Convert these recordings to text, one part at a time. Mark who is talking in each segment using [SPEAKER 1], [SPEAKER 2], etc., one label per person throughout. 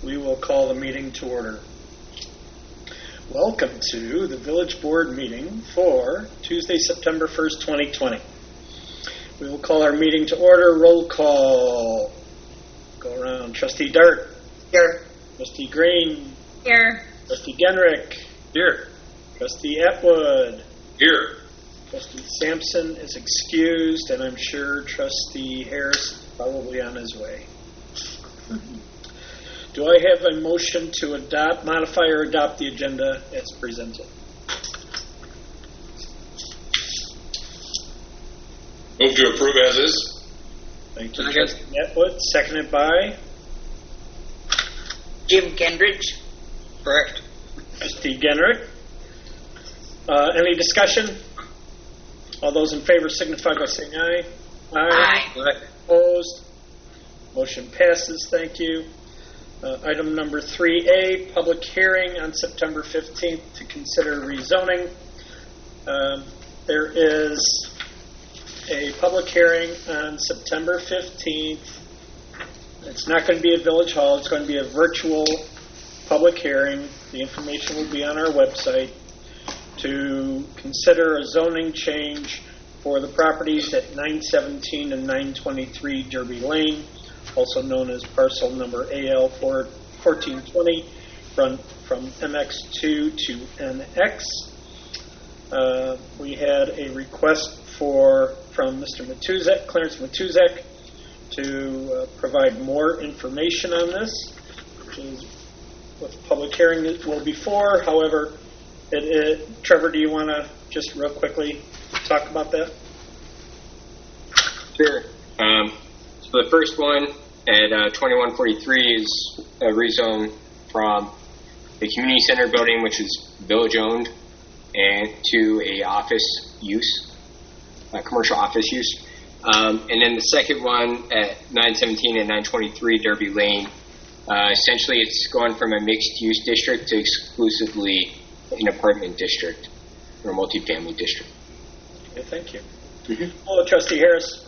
[SPEAKER 1] we will call the meeting to order. Welcome to the Village Board meeting for Tuesday, September 1st, 2020. We will call our meeting to order. Roll call. Go around. Trustee Dart.
[SPEAKER 2] Here.
[SPEAKER 1] Trustee Green.
[SPEAKER 2] Here.
[SPEAKER 1] Trustee Genrick.
[SPEAKER 3] Here.
[SPEAKER 1] Trustee Atwood.
[SPEAKER 3] Here.
[SPEAKER 1] Trustee Sampson is excused, and I'm sure Trustee Harris is probably on his way. Do I have a motion to adopt, modify, or adopt the agenda as presented?
[SPEAKER 3] Move to approve as is.
[SPEAKER 1] Thank you, Trustee Atwood. Seconded by
[SPEAKER 2] Jim Gendridge. Correct.
[SPEAKER 1] Trustee Genrick. Any discussion? All those in favor signify by saying aye.
[SPEAKER 2] Aye.
[SPEAKER 1] Opposed? Motion passes. Thank you. Item number 3A, public hearing on September 15th to consider rezoning. There is a public hearing on September 15th. It's not going to be at Village Hall. It's going to be a virtual public hearing. The information will be on our website to consider a zoning change for the properties at 917 and 923 Derby Lane, also known as parcel number AL 1420, from MX2 to NX. We had a request from Mr. Matuzek, Clarence Matuzek, to provide more information on this, which is what the public hearing will be for. However, Trevor, do you want to just real quickly talk about that?
[SPEAKER 4] Sure. So the first one at 2143 is a rezone from the community center building, which is village owned, and to a office use, a commercial office use. And then the second one at 917 and 923 Derby Lane, essentially it's going from a mixed use district to exclusively an apartment district or multifamily district.
[SPEAKER 1] Okay, thank you. Hello, Trustee Harris.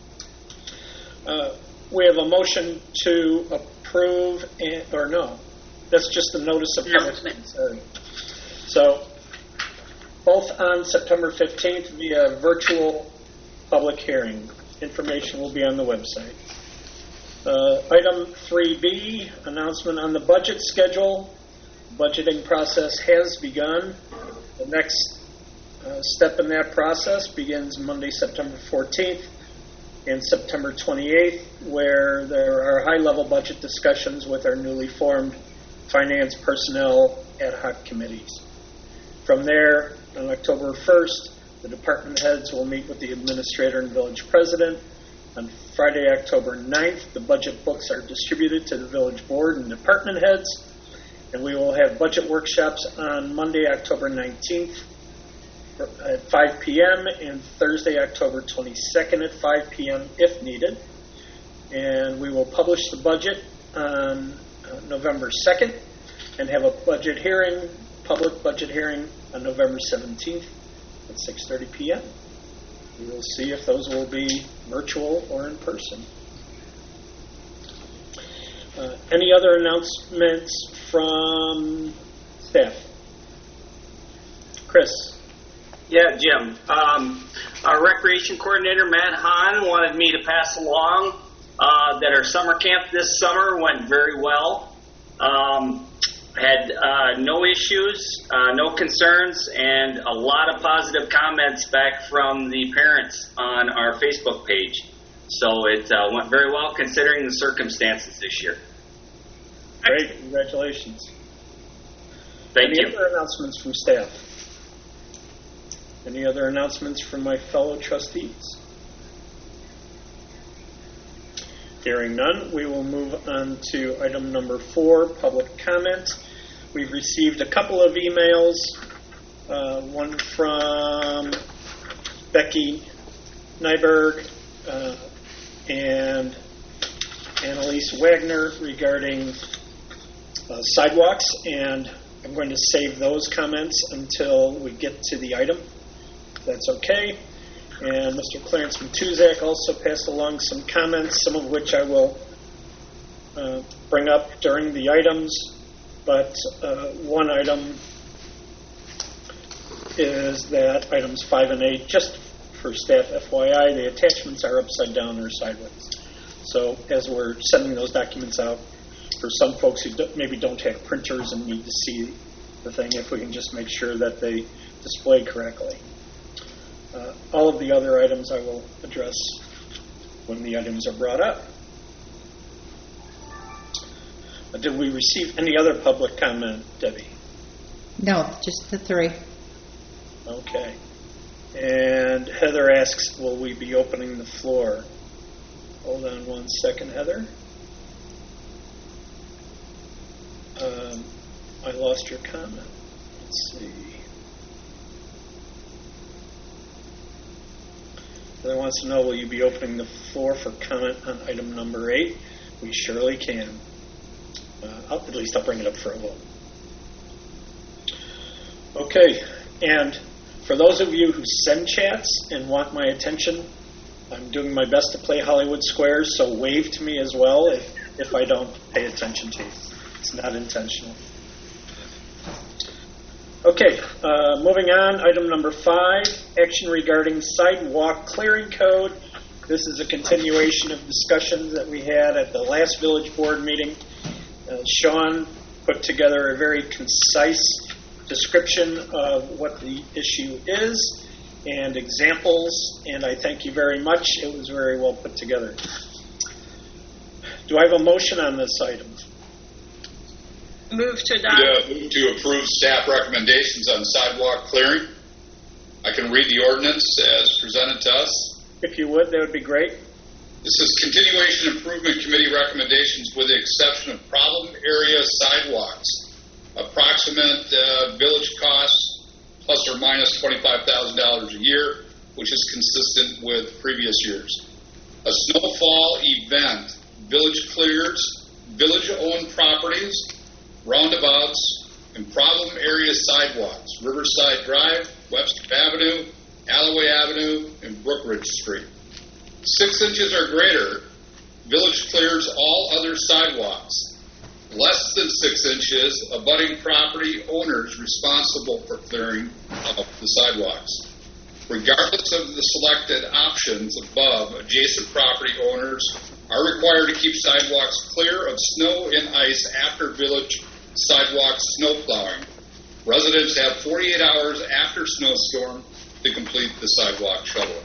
[SPEAKER 1] We have a motion to approve, or no, that's just the notice of public. So, both on September 15th via virtual public hearing. Information will be on the website. Item 3B, announcement on the budget schedule. Budgeting process has begun. The next step in that process begins Monday, September 14th and September 28th, where there are high-level budget discussions with our newly formed finance personnel ad hoc committees. From there, on October 1st, the department heads will meet with the administrator and village president. On Friday, October 9th, the budget books are distributed to the village board and department heads. And we will have budget workshops on Monday, October 19th at 5 p.m. and Thursday, October 22nd at 5 p.m. if needed. And we will publish the budget on November 2nd and have a budget hearing, public budget hearing on November 17th at 6:30 p.m. We will see if those will be virtual or in person. Any other announcements from staff? Chris?
[SPEAKER 5] Yeah, Jim. Our recreation coordinator, Matt Hahn, wanted me to pass along that our summer camp this summer went very well. Had no issues, no concerns, and a lot of positive comments back from the parents on our Facebook page. So it went very well considering the circumstances this year.
[SPEAKER 1] Great, congratulations.
[SPEAKER 5] Thank you.
[SPEAKER 1] Any other announcements from staff? Any other announcements from my fellow trustees? Hearing none, we will move on to item number 4, public comment. We've received a couple of emails, one from Becky Nyberg and Annalise Wagner regarding sidewalks, and I'm going to save those comments until we get to the item. That's okay. And Mr. Clarence Matuzak also passed along some comments, some of which I will bring up during the items, but one item is that items 5 and 8, just for staff FYI, the attachments are upside down or sideways. So as we're sending those documents out, for some folks who maybe don't have printers and need to see the thing, if we can just make sure that they display correctly. All of the other items I will address when the items are brought up. Did we receive any other public comment, Debbie?
[SPEAKER 6] No, just the 3.
[SPEAKER 1] Okay. And Heather asks, will we be opening the floor? Hold on one second, Heather. I lost your comment. Let's see. Heather wants to know, will you be opening the floor for comment on item number 8? We surely can. At least I'll bring it up for a vote. Okay, and for those of you who send chats and want my attention, I'm doing my best to play Hollywood Squares, so wave to me as well if I don't pay attention to you. It's not intentional. Okay, moving on, item number 5, action regarding sidewalk clearing code. This is a continuation of discussions that we had at the last village board meeting. Sean put together a very concise description of what the issue is and examples, and I thank you very much. It was very well put together. Do I have a motion on this item?
[SPEAKER 2] Move to adopt.
[SPEAKER 3] Move to approve staff recommendations on sidewalk clearing. I can read the ordinance as presented to us.
[SPEAKER 1] If you would, that would be great.
[SPEAKER 3] This is Continuation Improvement Committee recommendations with the exception of problem area sidewalks. Approximate village costs plus or minus $25,000 a year, which is consistent with previous years. A snowfall event, village clears, village-owned properties, roundabouts, and problem area sidewalks, Riverside Drive, Webster Avenue, Alloway Avenue, and Brookridge Street. 6 inches or greater, village clears all other sidewalks. Less than 6 inches, abutting property owners responsible for clearing of the sidewalks. Regardless of the selected options above, adjacent property owners are required to keep sidewalks clear of snow and ice after village sidewalk snow plowing. Residents have 48 hours after snowstorm to complete the sidewalk shoveling.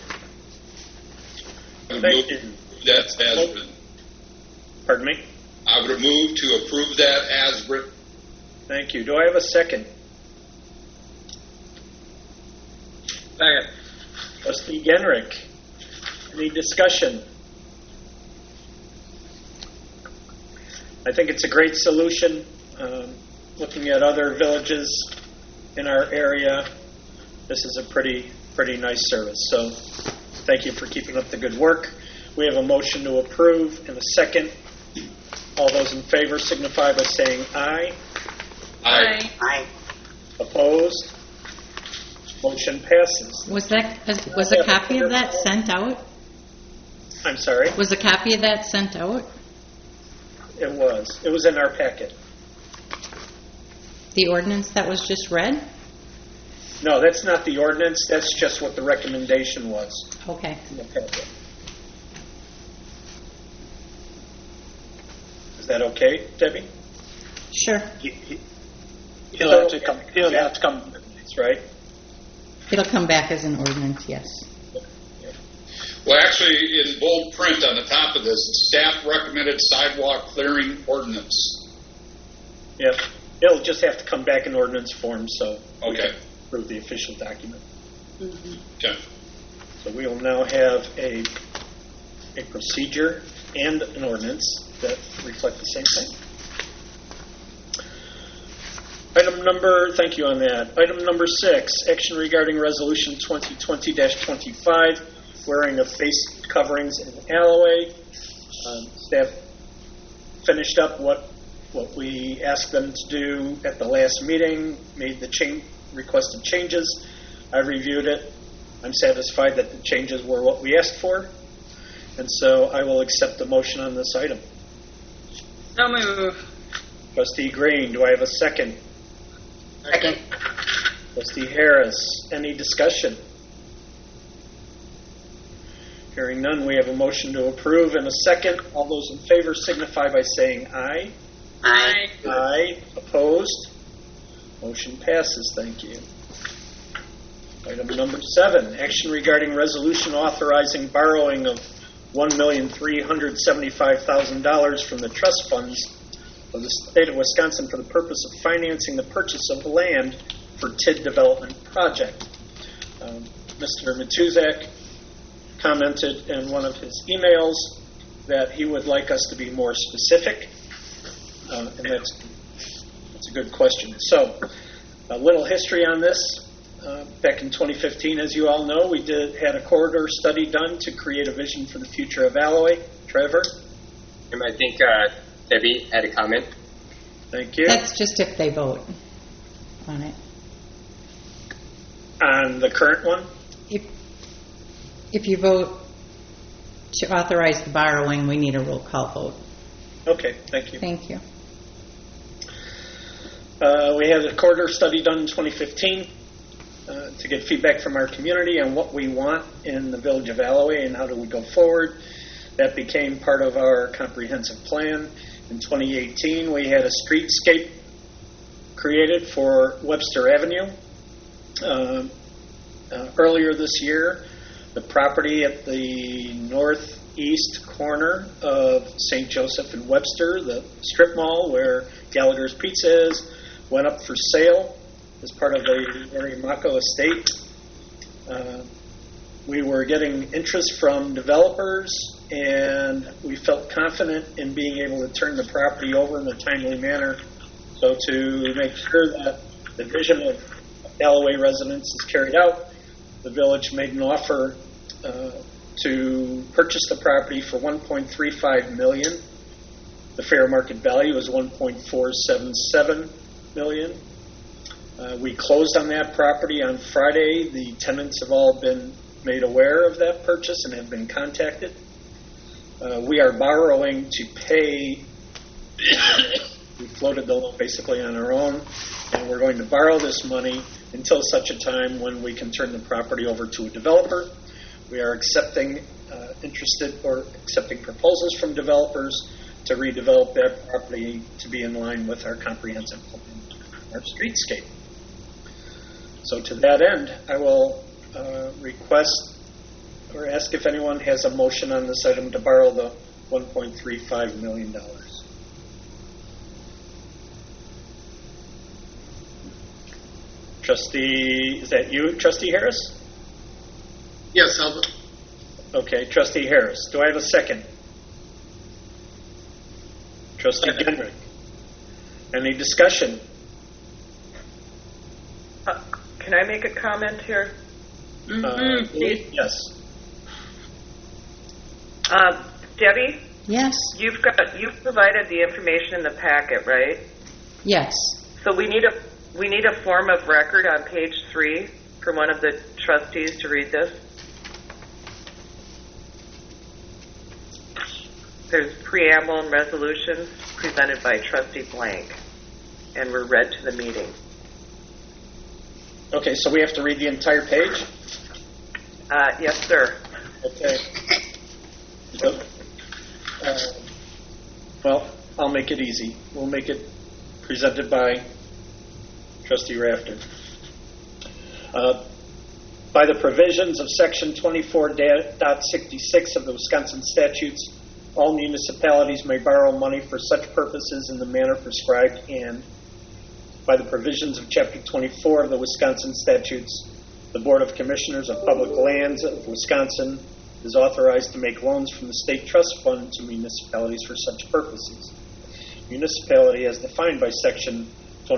[SPEAKER 1] Thank you.
[SPEAKER 3] That as written.
[SPEAKER 1] Pardon me?
[SPEAKER 3] I would move to approve that as written.
[SPEAKER 1] Thank you. Do I have a second?
[SPEAKER 2] Second.
[SPEAKER 1] Trustee Genrick. Any discussion? I think it's a great solution. Looking at other villages in our area, this is a pretty nice service. So thank you for keeping up the good work. We have a motion to approve and a second. All those in favor signify by saying aye.
[SPEAKER 2] Aye. Aye.
[SPEAKER 1] Opposed? Motion passes.
[SPEAKER 6] Was a copy of that sent out?
[SPEAKER 1] I'm sorry?
[SPEAKER 6] Was a copy of that sent out?
[SPEAKER 1] It was. It was in our packet.
[SPEAKER 6] The ordinance that was just read?
[SPEAKER 1] No, that's not the ordinance. That's just what the recommendation was
[SPEAKER 6] Okay.
[SPEAKER 1] in the packet. Is that okay, Debbie?
[SPEAKER 6] Sure.
[SPEAKER 1] He'll have to come. That's right.
[SPEAKER 6] It'll come back as an ordinance, yes.
[SPEAKER 3] Well, actually, in bold print on the top of this, it's staff recommended sidewalk clearing ordinance.
[SPEAKER 1] Yep. It'll just have to come back in ordinance form, so we
[SPEAKER 3] Okay.
[SPEAKER 1] can approve the official document.
[SPEAKER 3] Okay.
[SPEAKER 1] So we will now have a procedure and an ordinance that reflect the same thing. Thank you on that. Item number 6, action regarding resolution 2020-25, wearing of face coverings in Alloway. Staff finished up what we asked them to do at the last meeting, made the requested changes. I reviewed it. I'm satisfied that the changes were what we asked for, and so I will accept the motion on this item.
[SPEAKER 2] So move.
[SPEAKER 1] Trustee Green, do I have a second?
[SPEAKER 2] Second.
[SPEAKER 1] Trustee Harris, any discussion? Hearing none, we have a motion to approve and a second. All those in favor signify by saying aye.
[SPEAKER 2] Aye.
[SPEAKER 1] Aye. Opposed? Motion passes. Thank you. Item number 7, action regarding resolution authorizing borrowing of $1,375,000 from the trust funds of the state of Wisconsin for the purpose of financing the purchase of land for TID development project. Mr. Matuzak commented in one of his emails that he would like us to be more specific, and that's a good question. So, a little history on this. Back in 2015, as you all know, we had a corridor study done to create a vision for the future of Alloway. Trevor?
[SPEAKER 4] I think Debbie had a comment.
[SPEAKER 1] Thank you.
[SPEAKER 6] That's just if they vote on it.
[SPEAKER 1] On the current one?
[SPEAKER 6] If you vote to authorize the borrowing, we need a roll call vote.
[SPEAKER 1] Okay, thank you.
[SPEAKER 6] Thank you.
[SPEAKER 1] We had a corridor study done in 2015 to get feedback from our community on what we want in the village of Alloway and how do we go forward. That became part of our comprehensive plan. In 2018, we had a streetscape created for Webster Avenue. Earlier this year, the property at the northeast corner of St. Joseph and Webster, the strip mall where Gallagher's Pizza is, went up for sale as part of the Arimaco estate. We were getting interest from developers, and we felt confident in being able to turn the property over in a timely manner. So to make sure that the vision of Alloway residents is carried out, the village made an offer to purchase the property for $1.35 million. The fair market value is $1.477 million. We closed on that property on Friday. The tenants have all been made aware of that purchase and have been contacted. We are borrowing to pay. We floated the loan basically on our own, and we're going to borrow this money until such a time when we can turn the property over to a developer. We are accepting accepting proposals from developers to redevelop that property to be in line with our comprehensive plan, our streetscape. So to that end, I will request or ask if anyone has a motion on this item to borrow the $1.35 million. Trustee, is that you, Trustee Harris?
[SPEAKER 3] Yes, I'll.
[SPEAKER 1] Okay, Trustee Harris. Do I have a second? Trustee Genrick. Any discussion?
[SPEAKER 7] Can I make a comment here?
[SPEAKER 1] Yes.
[SPEAKER 7] Debbie,
[SPEAKER 6] Yes.
[SPEAKER 7] you've provided the information in the packet, right?
[SPEAKER 6] Yes.
[SPEAKER 7] So we need a form of record on page 3 for one of the trustees to read this. There's preamble and resolutions presented by Trustee Blank, and were read to the meeting.
[SPEAKER 1] Okay, so we have to read the entire page?
[SPEAKER 7] Yes, sir.
[SPEAKER 1] Okay. So, well, I'll make it easy. We'll make it presented by Trustee Rafter. By the provisions of Section 24.66 of the Wisconsin statutes, all municipalities may borrow money for such purposes in the manner prescribed, and by the provisions of Chapter 24 of the Wisconsin statutes, the Board of Commissioners of Public Lands of Wisconsin is authorized to make loans from the State Trust Fund to municipalities for such purposes. Municipality, as defined by Section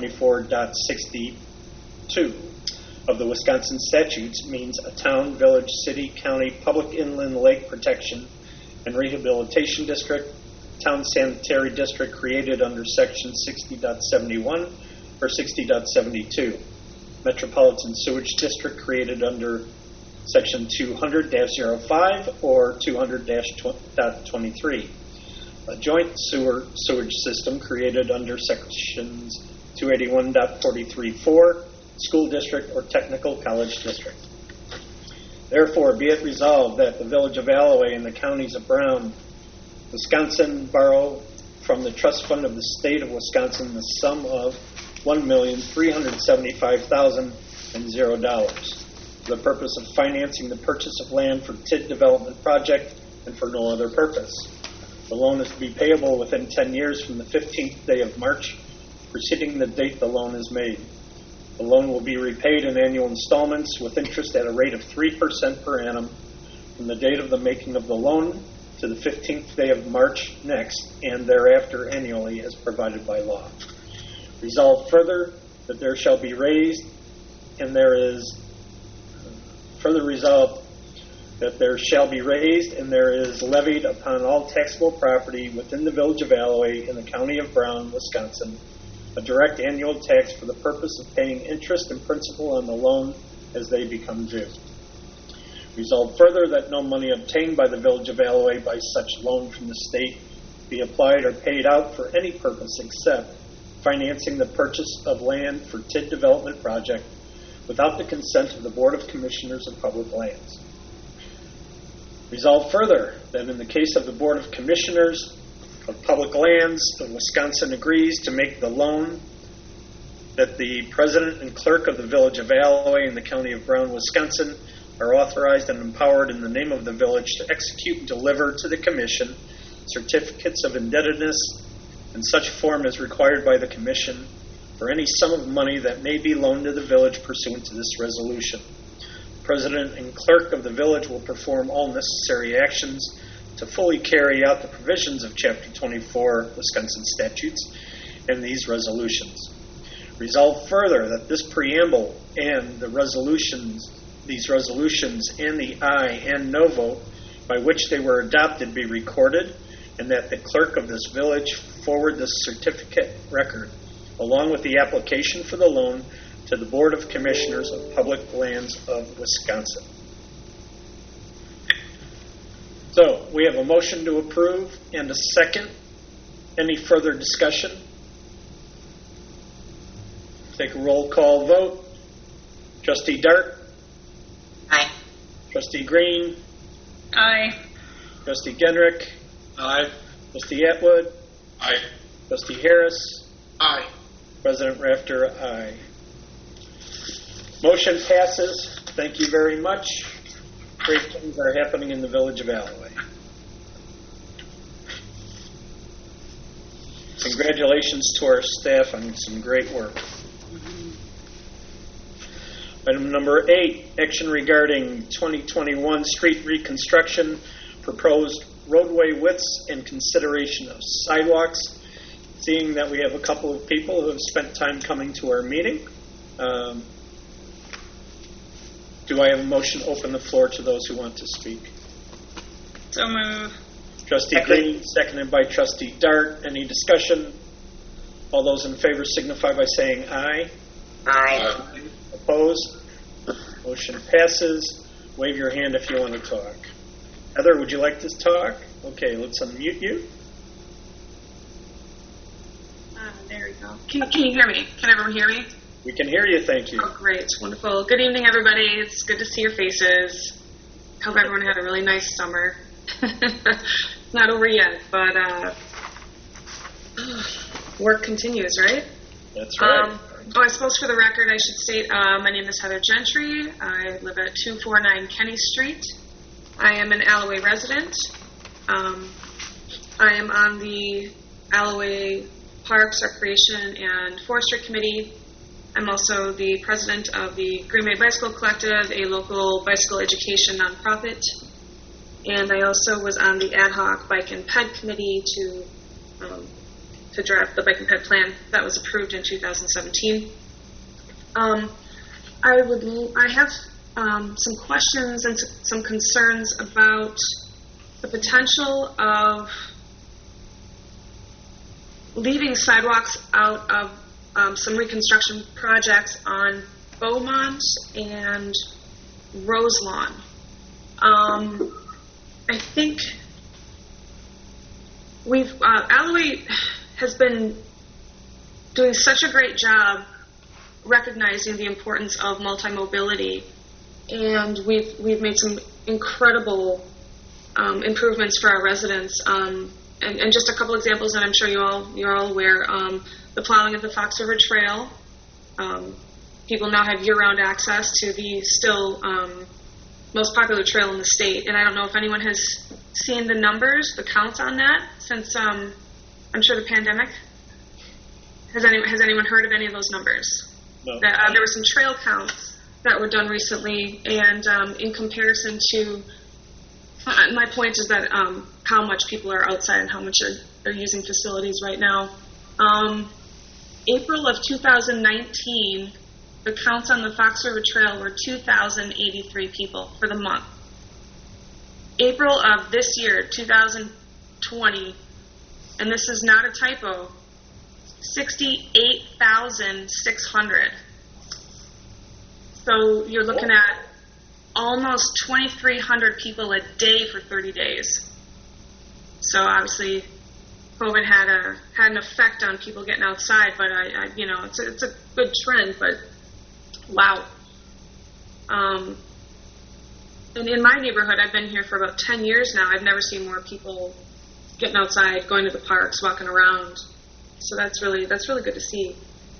[SPEAKER 1] 24.62 of the Wisconsin statutes, means a town, village, city, county, public inland lake protection and rehabilitation district, town sanitary district created under Section 60.71 or 60.72, metropolitan sewage district created under Section 200-05 or 200-23, a joint sewage system created under sections 281.43.4, school district or technical college district. Therefore, be it resolved that the Village of Alloway and the counties of Brown, Wisconsin borrow from the trust fund of the state of Wisconsin the sum of $1,375,000 for the purpose of financing the purchase of land for TID development project and for no other purpose. The loan is to be payable within 10 years from the 15th day of March, preceding the date the loan is made. The loan will be repaid in annual installments with interest at a rate of 3% per annum from the date of the making of the loan to the 15th day of March next, and thereafter annually as provided by law. Resolved further that there shall be raised, and there is further resolved that there shall be raised and there is levied upon all taxable property within the Village of Alloway in the County of Brown, Wisconsin, a direct annual tax for the purpose of paying interest and principal on the loan as they become due. Resolved further that no money obtained by the Village of Alloway by such loan from the state be applied or paid out for any purpose except financing the purchase of land for TID development project without the consent of the Board of Commissioners of Public Lands. Resolved further that in the case of the Board of Commissioners of Public Lands of Wisconsin agrees to make the loan, that the President and Clerk of the Village of Alloway in the County of Brown, Wisconsin are authorized and empowered in the name of the village to execute and deliver to the Commission certificates of indebtedness in such form as required by the Commission for any sum of money that may be loaned to the village pursuant to this resolution. The President and Clerk of the village will perform all necessary actions to fully carry out the provisions of Chapter 24 Wisconsin statutes and these resolutions. Resolved further that this preamble and these resolutions and the aye and no vote by which they were adopted be recorded, and that the clerk of this village forward this certificate record, along with the application for the loan, to the Board of Commissioners of Public Lands of Wisconsin. So, we have a motion to approve and a second. Any further discussion? Take a roll call vote. Trustee Dart?
[SPEAKER 2] Aye.
[SPEAKER 1] Trustee Green?
[SPEAKER 2] Aye.
[SPEAKER 1] Trustee Genrick?
[SPEAKER 3] Aye.
[SPEAKER 1] Trustee Atwood?
[SPEAKER 3] Aye.
[SPEAKER 1] Trustee Harris?
[SPEAKER 3] Aye.
[SPEAKER 1] President Rafter, aye. Motion passes. Thank you very much. Great things are happening in the Village of Alloway. Congratulations to our staff on some great work. Item number 8, action regarding 2021 street reconstruction, proposed roadway widths and consideration of sidewalks. Seeing that we have a couple of people who have spent time coming to our meeting, do I have a motion to open the floor to those who want to speak?
[SPEAKER 2] So move.
[SPEAKER 1] Trustee Green, seconded by Trustee Dart. Any discussion? All those in favor signify by saying aye.
[SPEAKER 2] Aye.
[SPEAKER 1] Opposed? Motion passes. Wave your hand if you want to talk. Heather, would you like to talk? Okay, let's unmute you.
[SPEAKER 8] There we go. Can you hear me? Can everyone hear me?
[SPEAKER 1] We can hear you, thank you.
[SPEAKER 8] Oh, great. Wonderful. Good evening, everybody. It's good to see your faces. Hope everyone had a really nice summer. Not over yet, but work continues, right?
[SPEAKER 1] That's right.
[SPEAKER 8] I suppose for the record, I should state my name is Heather Gentry. I live at 249 Kenny Street. I am an Alloway resident. I am on the Alloway Parks, Recreation, and Forestry Committee. I'm also the president of the Green Bay Bicycle Collective, a local bicycle education nonprofit. And I also was on the ad hoc Bike and Ped Committee to draft the Bike and Ped plan that was approved in 2017. I have some questions and some concerns about the potential of leaving sidewalks out of some reconstruction projects on Beaumont and Roselawn. I think Alloway has been doing such a great job recognizing the importance of multi-mobility, and we've made some incredible improvements for our residents. And just a couple examples, and I'm sure you're all aware. The plowing of the Fox River Trail. People now have year-round access to the still most popular trail in the state, and I don't know if anyone has seen the numbers, the counts on that since I'm sure the pandemic. Has anyone heard of any of those numbers?
[SPEAKER 1] No.
[SPEAKER 8] There were some trail counts that were done recently, and in comparison to, my point is that how much people are outside and how much are using facilities right now. April of 2019, the counts on the Fox River Trail were 2,083 people for the month. April of this year, 2020, and this is not a typo, 68,600. So you're looking at almost 2,300 people a day for 30 days. So obviously, COVID had an effect on people getting outside, but it's a good trend. But wow. And in my neighborhood, I've been here for about 10 years now. I've never seen more people getting outside, going to the parks, walking around. So that's really good to see.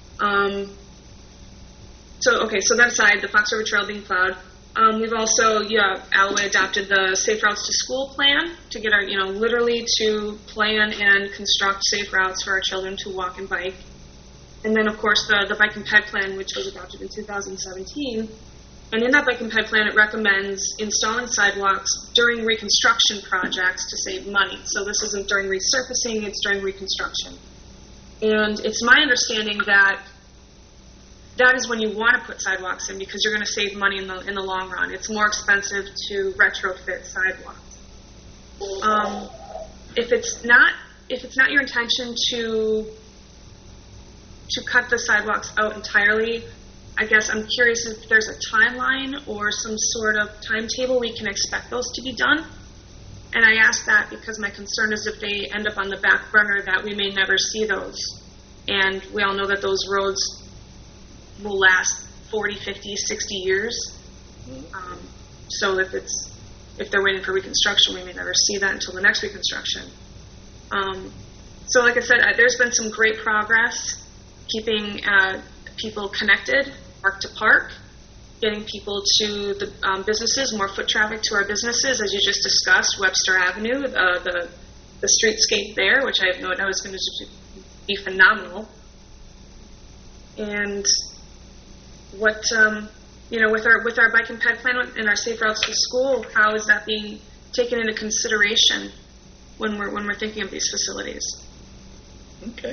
[SPEAKER 8] So that aside, the Fox River Trail being plowed. We've also, Alloway adopted the Safe Routes to School plan to get our, literally to plan and construct safe routes for our children to walk and bike. And then, of course, the Bike and Ped plan, which was adopted in 2017. And in that Bike and Ped plan, it recommends installing sidewalks during reconstruction projects to save money. So this isn't during resurfacing, it's during reconstruction. And it's my understanding that is when you want to put sidewalks in because you're going to save money in the long run. It's more expensive to retrofit sidewalks. If it's not your intention to cut the sidewalks out entirely, I guess I'm curious if there's a timeline or some sort of timetable we can expect those to be done. And I ask that because my concern is if they end up on the back burner that we may never see those. And we all know that those roads will last 40, 50, 60 years. So if they're waiting for reconstruction, we may never see that until the next reconstruction. So like I said, there's been some great progress keeping people connected, park to park, getting people to the businesses, more foot traffic to our businesses, as you just discussed, Webster Avenue, the streetscape there, which I have no doubt is going to be phenomenal. And what with our Bike and Ped plan and our Safe Routes to School, how is that being taken into consideration when we're thinking of these facilities?
[SPEAKER 1] Okay.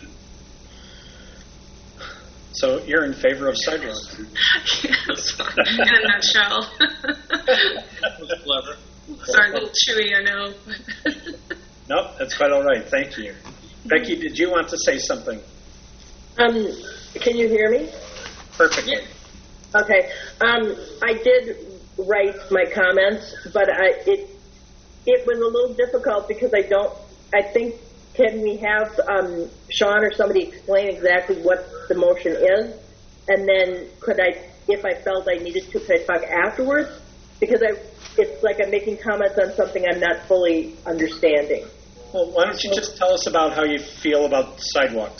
[SPEAKER 1] So you're in favor of sidewalks?
[SPEAKER 8] Yes, in a nutshell.
[SPEAKER 1] That was clever.
[SPEAKER 8] Sorry, a little chewy, I know.
[SPEAKER 1] Nope, that's quite all right. Thank you. Becky, did you want to say something?
[SPEAKER 9] Can you hear me?
[SPEAKER 1] Perfectly.
[SPEAKER 9] Yeah. Okay. I did write my comments, but it was a little difficult because can we have Sean or somebody explain exactly what the motion is? And then if I felt I needed to, could I talk afterwards? Because it's like I'm making comments on something I'm not fully understanding.
[SPEAKER 1] Well, why don't you just tell us about how you feel about sidewalks?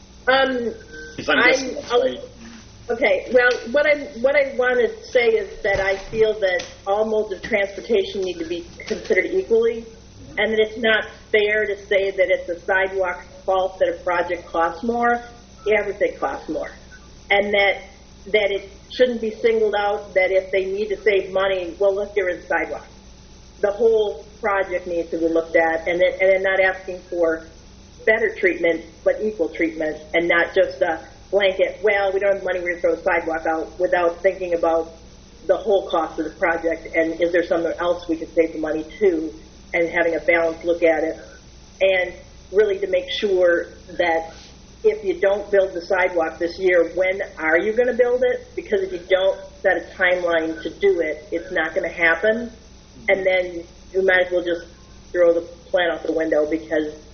[SPEAKER 9] Okay. Well, what I want to say is that I feel that all modes of transportation need to be considered equally, and that it's not fair to say that it's a sidewalk's fault that a project costs more. Everything costs more, and that it shouldn't be singled out. That if they need to save money, well, look, there is sidewalks. The whole project needs to be looked at, and then not asking for better treatment, but equal treatment, and not just a blanket, well, we don't have money, we're going to throw a sidewalk out, without thinking about the whole cost of the project, and is there somewhere else we could save the money to, and having a balanced look at it, and really to make sure that if you don't build the sidewalk this year, when are you going to build it? Because if you don't set a timeline to do it, it's not going to happen, and then you might as well just throw the plan out the window because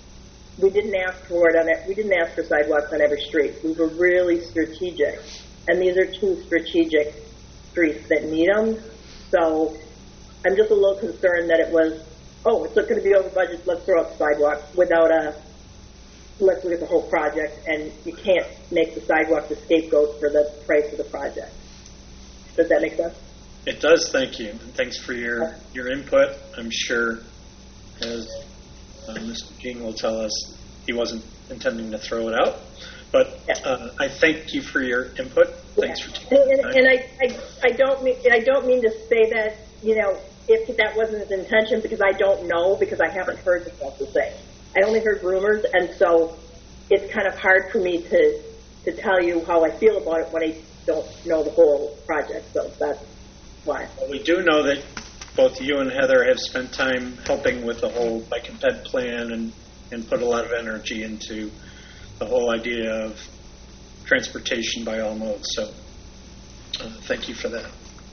[SPEAKER 9] we didn't ask for it on it. We didn't ask for sidewalks on every street. We were really strategic, and these are two strategic streets that need them. So I'm just a little concerned that it was, oh, it's not going to be over budget, let's throw up sidewalks without let's look at the whole project, and you can't make the sidewalk the scapegoat for the price of the project. Does that make sense?
[SPEAKER 1] It does, thank you. And thanks for your input. I'm sure, as Mr. King will tell us, he wasn't intending to throw it out. But I thank you for your input. Thanks for taking the time.
[SPEAKER 9] And I don't mean to say that, if that wasn't his intention, because I don't know, because I haven't heard the stuff to say. I only heard rumors, and so it's kind of hard for me to tell you how I feel about it when I don't know the whole project. So that's why.
[SPEAKER 1] Well, we do know that both you and Heather have spent time helping with the whole bike and ped plan and put a lot of energy into the whole idea of transportation by all modes. So thank you for that.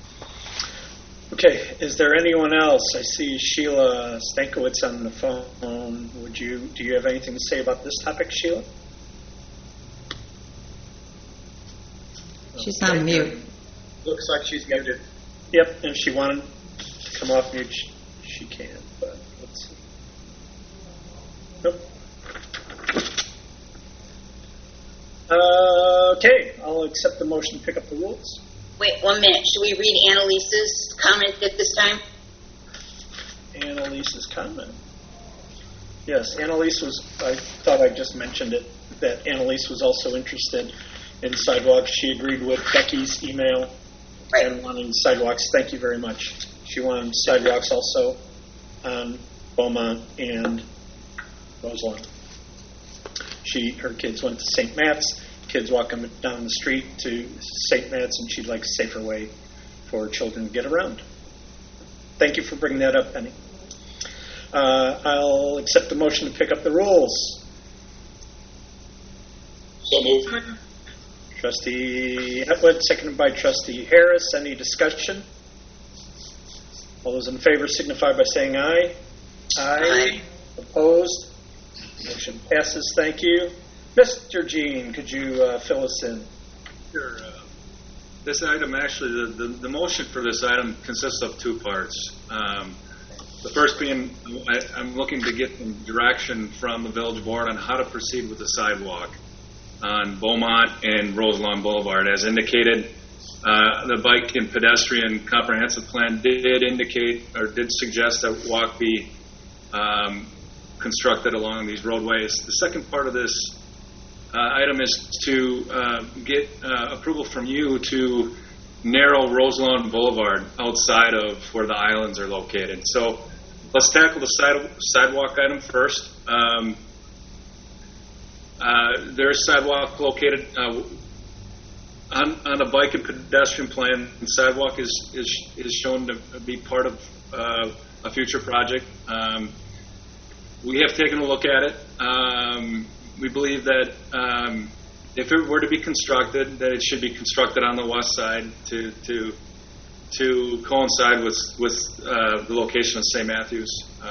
[SPEAKER 1] Okay, is there anyone else? I see Sheila Stankiewicz on the phone. Do you have anything to say about this topic, Sheila?
[SPEAKER 6] She's on mute.
[SPEAKER 10] Looks like she's muted.
[SPEAKER 1] Yep, and if she wanted to come off mute, she can, but let's see. Nope. Okay, I'll accept the motion to pick up the rules.
[SPEAKER 2] Wait 1 minute. Should we read Annalise's comment at this time?
[SPEAKER 1] Annalise's comment. Yes, Annalise I thought I just mentioned it, that Annalise was also interested in sidewalks. She agreed with Becky's email and wanting sidewalks. Thank you very much. She wanted sidewalks also on Beaumont and Roselawn. Her kids went to St. Matt's. Kids walking down the street to St. Matt's, and she'd like a safer way for children to get around. Thank you for bringing that up, Penny. I'll accept the motion to pick up the rules.
[SPEAKER 3] So moved.
[SPEAKER 1] Trustee Atwood, seconded by Trustee Harris. Any discussion? All those in favor signify by saying aye. Aye. Opposed? Motion passes. Thank you. Mr. Jean, could you fill us in?
[SPEAKER 11] Sure. This item, actually, the motion for this item consists of two parts. The first being, I'm looking to get some direction from the village board on how to proceed with the sidewalk on Beaumont and Roselawn Boulevard. As indicated, the bike and pedestrian comprehensive plan did indicate or did suggest that walk be constructed along these roadways. The second part of this item is to get approval from you to narrow Roselawn Boulevard outside of where the islands are located. So let's tackle the sidewalk item first. There's sidewalk located on the bike and pedestrian plan. The sidewalk is shown to be part of a future project. We have taken a look at it. We believe that if it were to be constructed, that it should be constructed on the west side to coincide with the location of St. Matthews.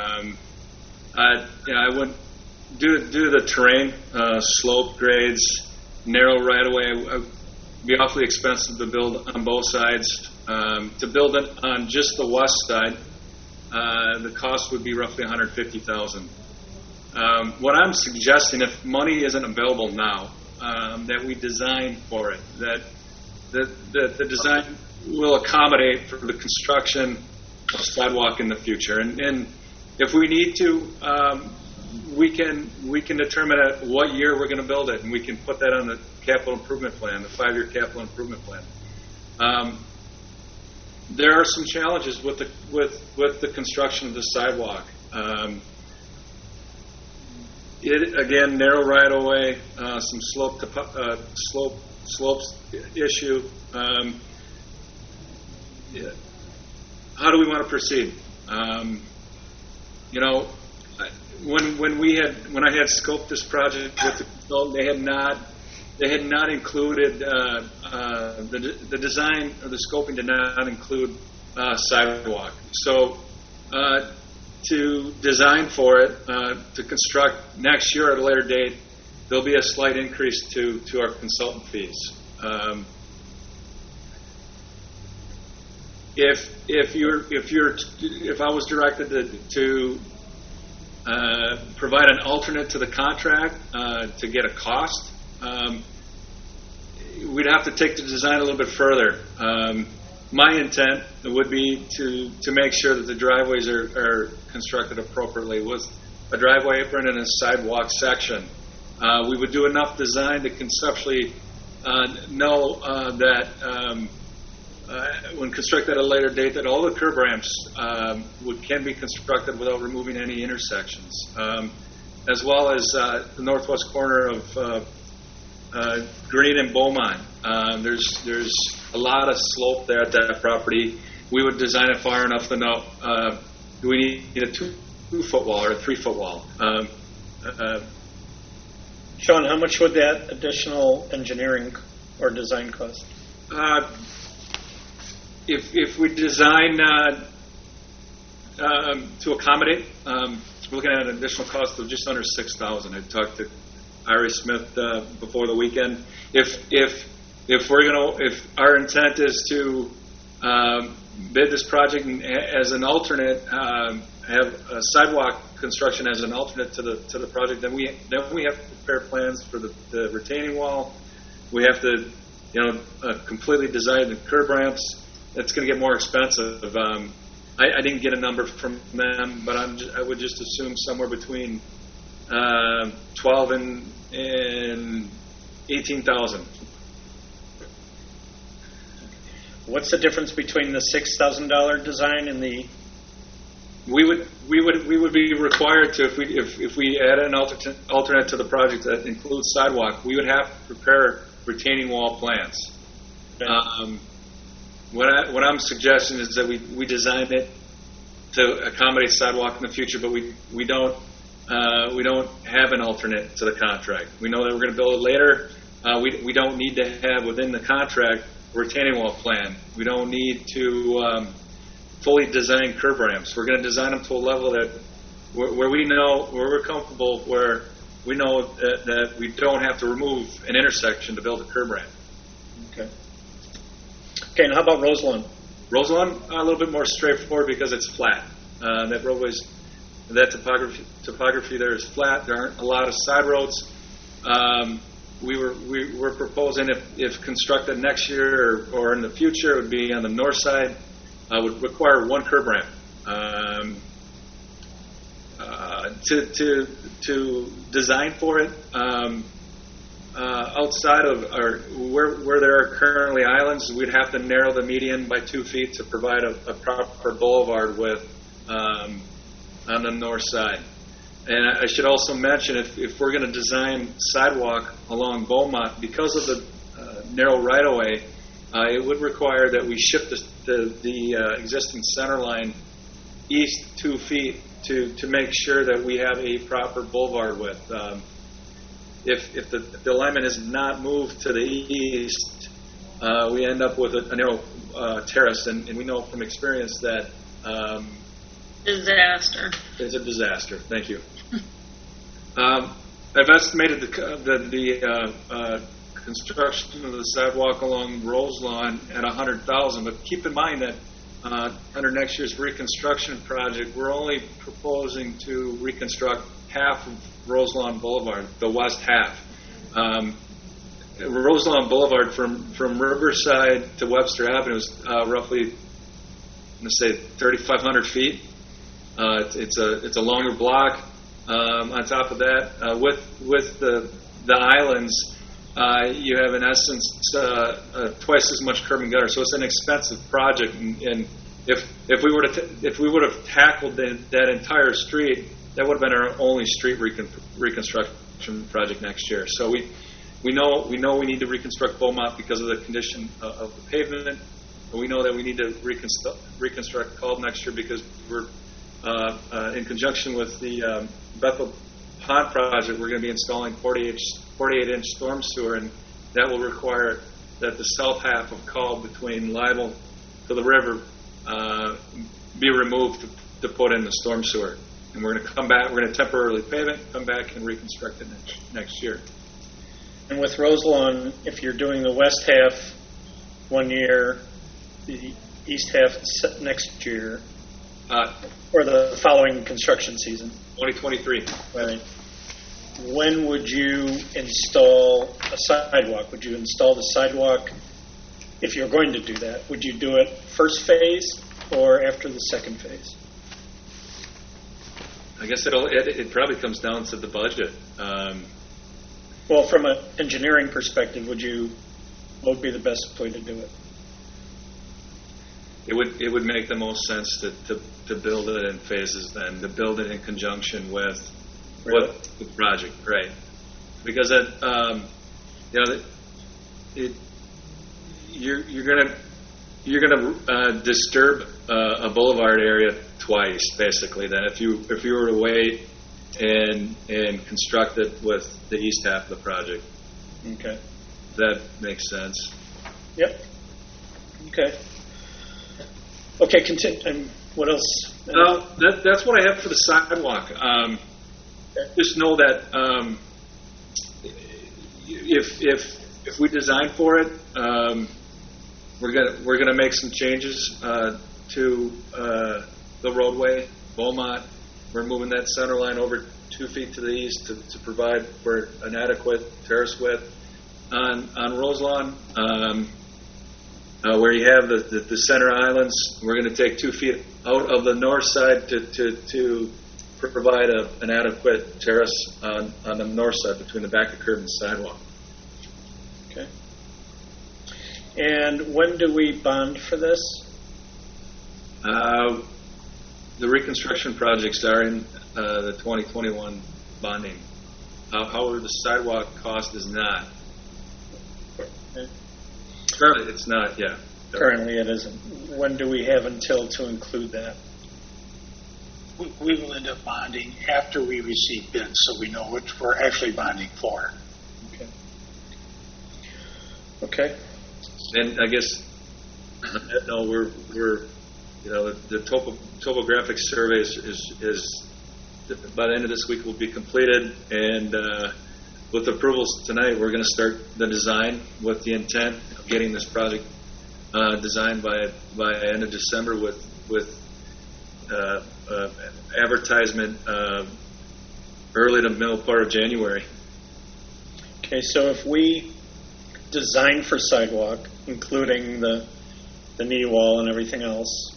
[SPEAKER 11] I would due to the terrain, slope grades, narrow right of way. It would be awfully expensive to build on both sides. To build it on just the west side, the cost would be roughly $150,000. What I'm suggesting, if money isn't available now, that we design for it, that the design will accommodate for the construction of sidewalk in the future. And if we need to, we can determine at what year we're going to build it, and we can put that on the capital improvement plan, the 5-year capital improvement plan. There are some challenges with the construction of the sidewalk. Again, narrow right of way, some slopes issue. How do we want to proceed? When I had scoped this project with the consultant, they had not included the design or the scoping did not include sidewalk. So to design for it, to construct next year at a later date, there'll be a slight increase to our consultant fees. If I was directed to provide an alternate to the contract to get a cost, we'd have to take the design a little bit further. My intent would be to make sure that the driveways are constructed appropriately with a driveway apron and a sidewalk section. We would do enough design to conceptually know that when constructed at a later date, that all the curb ramps can be constructed without removing any intersections, as well as the northwest corner of Green and Beaumont. There's a lot of slope there at that property. We would design it far enough to know do we need a 2-foot wall or a 3-foot wall.
[SPEAKER 1] Sean, how much would that additional engineering or design cost?
[SPEAKER 11] If we design to accommodate, we're looking at an additional cost of just under $6,000. I talked to Iris Smith before the weekend. If our intent is to bid this project as an alternate, have a sidewalk construction as an alternate to the project, then we have to prepare plans for the retaining wall. We have to completely design the curb ramps. It's going to get more expensive. I didn't get a number from them, but I would just assume somewhere between $12,000 and $18,000.
[SPEAKER 1] What's the difference between the $6,000 design and the?
[SPEAKER 11] We would be required to, if we add an alternate to the project that includes sidewalk, we would have to prepare retaining wall plans. Okay. What I'm suggesting is that we design it to accommodate sidewalk in the future, but we don't have an alternate to the contract. We know that we're going to build it later. We don't need to have within the contract a retaining wall plan. We don't need to fully design curb ramps. We're going to design them to a level that where we're comfortable, where we know that we don't have to remove an intersection to build a curb ramp.
[SPEAKER 1] Okay. Okay, and how about Roselawn?
[SPEAKER 11] Roselawn, a little bit more straightforward because it's flat. That topography there is flat. There aren't a lot of side roads. We're proposing if constructed next year or in the future, it would be on the north side. Would require one curb ramp to design for it. Outside of where there are currently islands, we'd have to narrow the median by 2 feet to provide a proper boulevard width on the north side. And I should also mention, if we're going to design sidewalk along Beaumont, because of the narrow right-of-way, it would require that we shift the existing center line east 2 feet to make sure that we have a proper boulevard width. If the alignment is not moved to the east, we end up with a narrow terrace, and we know from experience that
[SPEAKER 8] disaster.
[SPEAKER 11] It's a disaster. Thank you. I've estimated the construction of the sidewalk along Roselawn at $100,000, but keep in mind that under next year's reconstruction project, we're only proposing to reconstruct half of Roselawn Boulevard, the west half. Roselawn Boulevard from Riverside to Webster Avenue is roughly, I'm going to say, 3,500 feet. It's a longer block. On top of that, with the islands, you have in essence twice as much curb and gutter. So it's an expensive project, and if we would have tackled that entire street, that would have been our only street reconstruction project next year. So we know we need to reconstruct Beaumont because of the condition of the pavement. And we know that we need to reconstruct Culp next year because we're in conjunction with the Bethel Pond project. We're going to be installing 48-inch storm sewer, and that will require that the south half of Culp between Libel to the river be removed to to put in the storm sewer. And we're going to come back, we're going to temporarily pave it, come back and reconstruct it next year.
[SPEAKER 1] And with Roselawn, if you're doing the west half one year, the east half next year, or the following construction season.
[SPEAKER 11] 2023.
[SPEAKER 1] Right. When would you install a sidewalk? Would you install the sidewalk, if you're going to do that, would you do it first phase or after the second phase?
[SPEAKER 11] I guess it probably comes down to the budget.
[SPEAKER 1] Well, from an engineering perspective, what would be the best way to do it?
[SPEAKER 11] It would make the most sense to build it in phases then, to build it in conjunction with the project, right? Because you're gonna disturb a boulevard area twice, basically. Then if you were to wait and construct it with the east half of the project.
[SPEAKER 1] Okay.
[SPEAKER 11] That makes sense.
[SPEAKER 1] Yep. Okay. Okay, continue. What else?
[SPEAKER 11] That's what I have for the sidewalk. Just know that if we design for it, we're gonna make some changes to the roadway, Beaumont. We're moving that center line over 2 feet to the east to provide for an adequate terrace width. On Roselawn, where you have the center islands, we're going to take 2 feet out of the north side to provide an adequate terrace on the north side between the back of curb and sidewalk.
[SPEAKER 1] Okay. And when do we bond for this?
[SPEAKER 11] The reconstruction projects are in the 2021 bonding. However, the sidewalk cost is not.
[SPEAKER 1] Okay.
[SPEAKER 11] Currently, it's not, yeah.
[SPEAKER 1] Currently, it isn't. When do we have until to include that?
[SPEAKER 10] We will end up bonding after we receive bids, so we know what we're actually bonding for.
[SPEAKER 1] Okay. Okay.
[SPEAKER 11] And I guess, no, we're the topographic survey is by the end of this week will be completed, and with approvals tonight, we're going to start the design with the intent of getting this project designed by end of December with advertisement early to middle part of January.
[SPEAKER 1] Okay, so if we design for sidewalk, including the knee wall and everything else,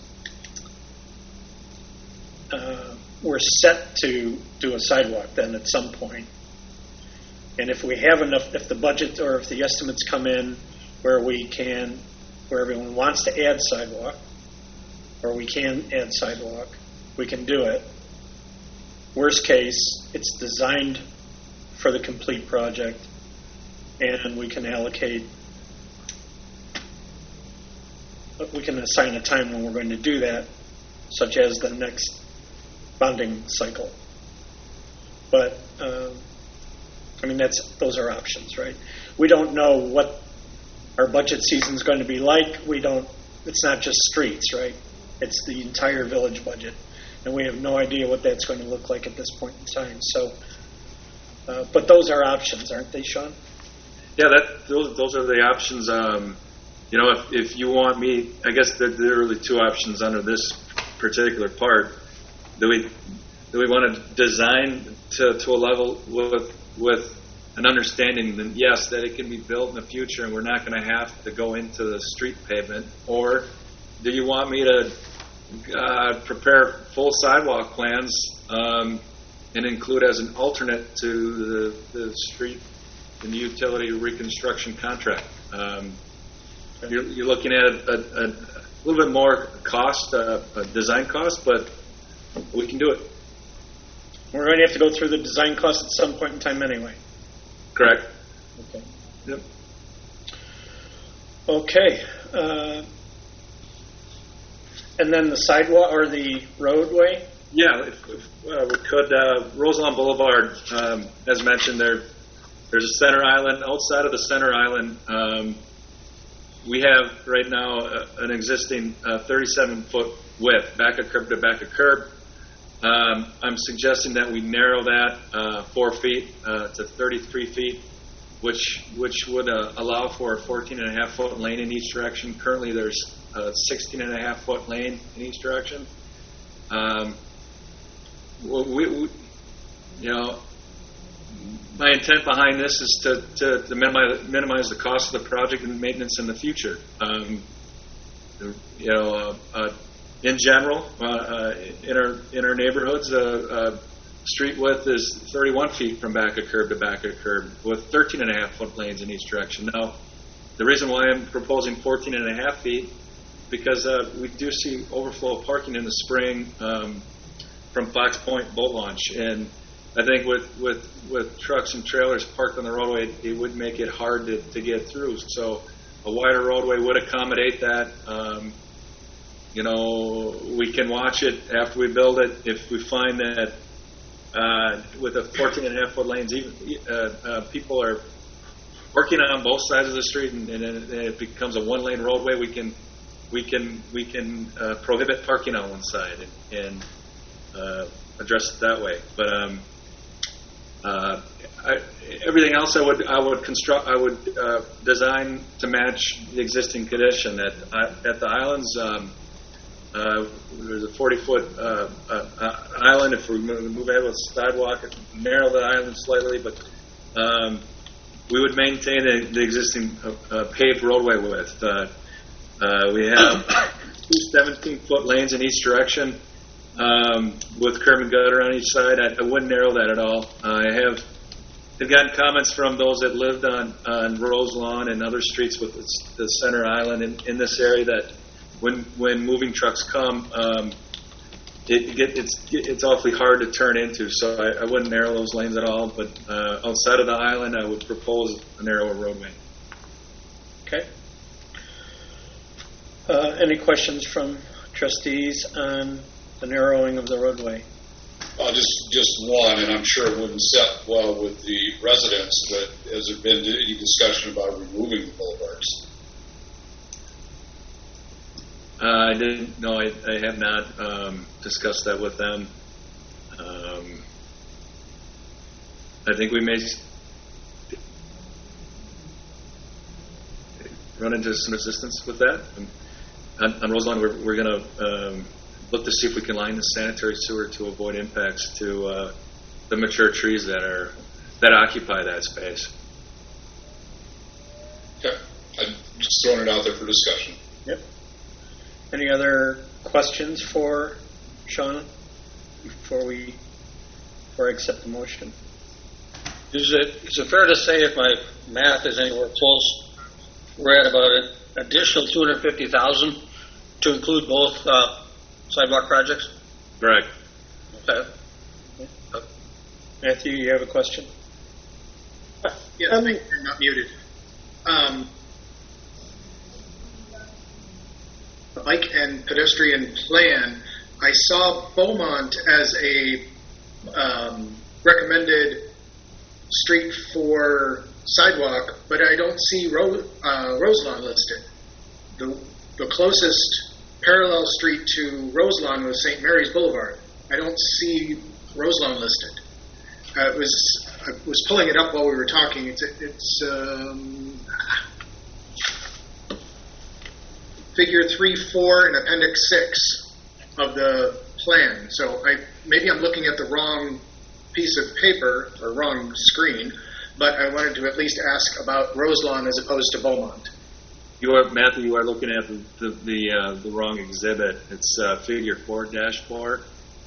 [SPEAKER 1] we're set to do a sidewalk then at some point. And if we have enough, if the budget or if the estimates come in where everyone wants to add sidewalk, or we can add sidewalk, we can do it. Worst case, it's designed for the complete project, and we can assign a time when we're going to do that, such as the next bonding cycle. But those are options, right? We don't know what our budget season is going to be like. It's not just streets, right? It's the entire village budget, and we have no idea what that's going to look like at this point in time. So, but those are options, aren't they, Sean?
[SPEAKER 11] Yeah, those are the options. If you want me, I guess there are really two options under this particular part. Do we want to design to a level with an understanding that yes, that it can be built in the future and we're not going to have to go into the street pavement, or do you want me to prepare full sidewalk plans and include as an alternate to the street and the utility reconstruction contract? You're looking at a little bit more cost, design cost, but we can do it.
[SPEAKER 1] We're going to have to go through the design cost at some point in time anyway.
[SPEAKER 11] Correct.
[SPEAKER 1] Okay.
[SPEAKER 11] Yep.
[SPEAKER 1] Okay. And then the sidewalk or the roadway?
[SPEAKER 11] Yeah, if we could. Roselawn Boulevard, as mentioned, there's a center island. Outside of the center island, we have right now an existing 37-foot width, back of curb to back of curb. I'm suggesting that we narrow that 4 feet to 33 feet, which would allow for a 14.5-foot lane in each direction. Currently, there's a 16.5-foot lane in each direction. My intent behind this is to minimize the cost of the project and maintenance in the future. In general, in our neighborhoods, street width is 31 feet from back of curb to back of curb, with 13.5-foot lanes in each direction. Now, the reason why I'm proposing 14.5 feet, because we do see overflow of parking in the spring from Fox Point Boat Launch, and I think with trucks and trailers parked on the roadway, it would make it hard to get through. So a wider roadway would accommodate that. We can watch it after we build it. If we find that with the 14.5-foot lanes, people are working on both sides of the street, and it becomes a one-lane roadway, we can prohibit parking on one side and address it that way. But everything else I would design to match the existing condition at the islands. There's a 40-foot island. If we move ahead with sidewalk, narrow the island slightly, but we would maintain the existing paved roadway width. We have 2 17-foot lanes in each direction with curb and gutter on each side. I wouldn't narrow that at all. I've gotten comments from those that lived on Rose Lawn and other streets with the center island in this area that when moving trucks come, it's awfully hard to turn into. So I wouldn't narrow those lanes at all. But outside of the island, I would propose a narrower roadway.
[SPEAKER 1] Okay. Any questions from trustees on the narrowing of the roadway?
[SPEAKER 3] Just one, and I'm sure it wouldn't set well with the residents, but has there been any discussion about removing the boulevards?
[SPEAKER 11] I didn't. No, I have not discussed that with them. I think we may run into some resistance with that. On Roseland, we're going to look to see if we can line the sanitary sewer to avoid impacts to the mature trees that occupy that space.
[SPEAKER 3] Okay, I'm just throwing it out there for discussion.
[SPEAKER 1] Yep. Any other questions for Sean before I accept the motion?
[SPEAKER 12] Is it fair to say, if my math is anywhere close, we're at about an additional $250,000 to include both sidewalk projects?
[SPEAKER 11] Right.
[SPEAKER 12] Okay.
[SPEAKER 1] Matthew, you have a question?
[SPEAKER 13] Yes, I'm not muted. The bike and pedestrian plan, I saw Beaumont as a recommended street for sidewalk, but I don't see Roselawn listed. The closest parallel street to Roselawn was St. Mary's Boulevard. I don't see Roselawn listed. I was pulling it up while we were talking. It's figure 3.4 in appendix 6 of the plan. So maybe I'm looking at the wrong piece of paper or wrong screen, but I wanted to at least ask about Roselawn as opposed to Beaumont.
[SPEAKER 11] Matthew, you are looking at the wrong exhibit. It's figure 4-4.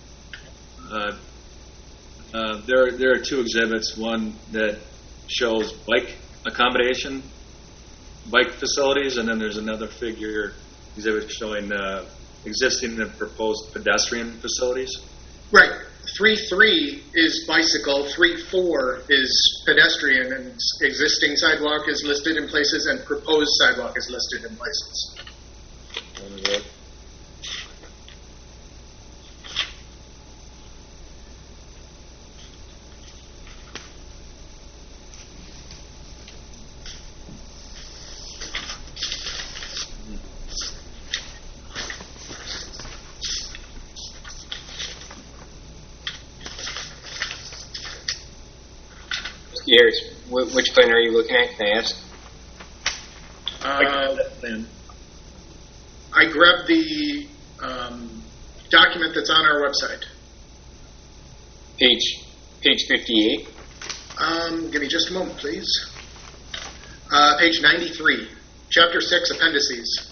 [SPEAKER 11] There are two exhibits. One that shows bike accommodation, bike facilities, and then there's another figure exhibit showing existing and proposed pedestrian facilities.
[SPEAKER 13] Right. 3.3 is bicycle, 3.4 is pedestrian, and existing sidewalk is listed in places, and proposed sidewalk is listed in places.
[SPEAKER 4] Harris, which plan are you looking at? Can I ask?
[SPEAKER 13] I grabbed the document that's on our website.
[SPEAKER 4] Page 58.
[SPEAKER 13] Give me just a moment, please. Page 93, Chapter 6, Appendices.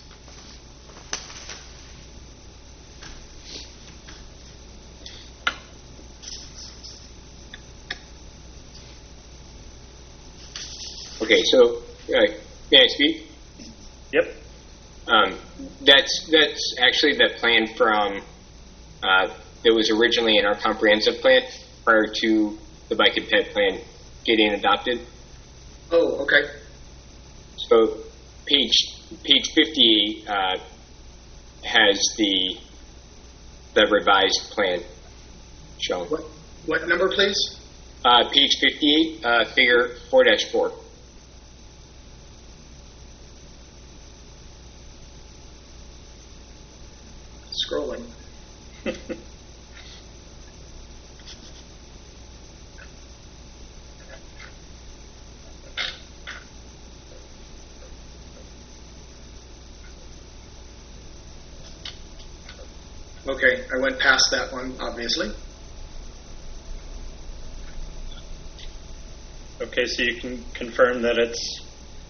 [SPEAKER 4] Okay, so may I speak?
[SPEAKER 1] Yep.
[SPEAKER 4] That's actually the plan from that was originally in our comprehensive plan prior to the bike and ped plan getting adopted.
[SPEAKER 13] Oh, okay.
[SPEAKER 4] So page 58 has the revised plan shown.
[SPEAKER 13] What number, please?
[SPEAKER 4] Page 58, figure 4-4.
[SPEAKER 13] Scrolling. Okay, I went past that one, obviously.
[SPEAKER 1] Okay, so you can confirm that it's...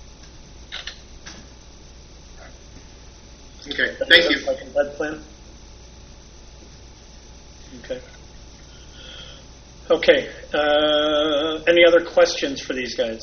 [SPEAKER 13] Okay, thank you.
[SPEAKER 1] Bike and ped plan? Okay. Okay, any other questions for these guys?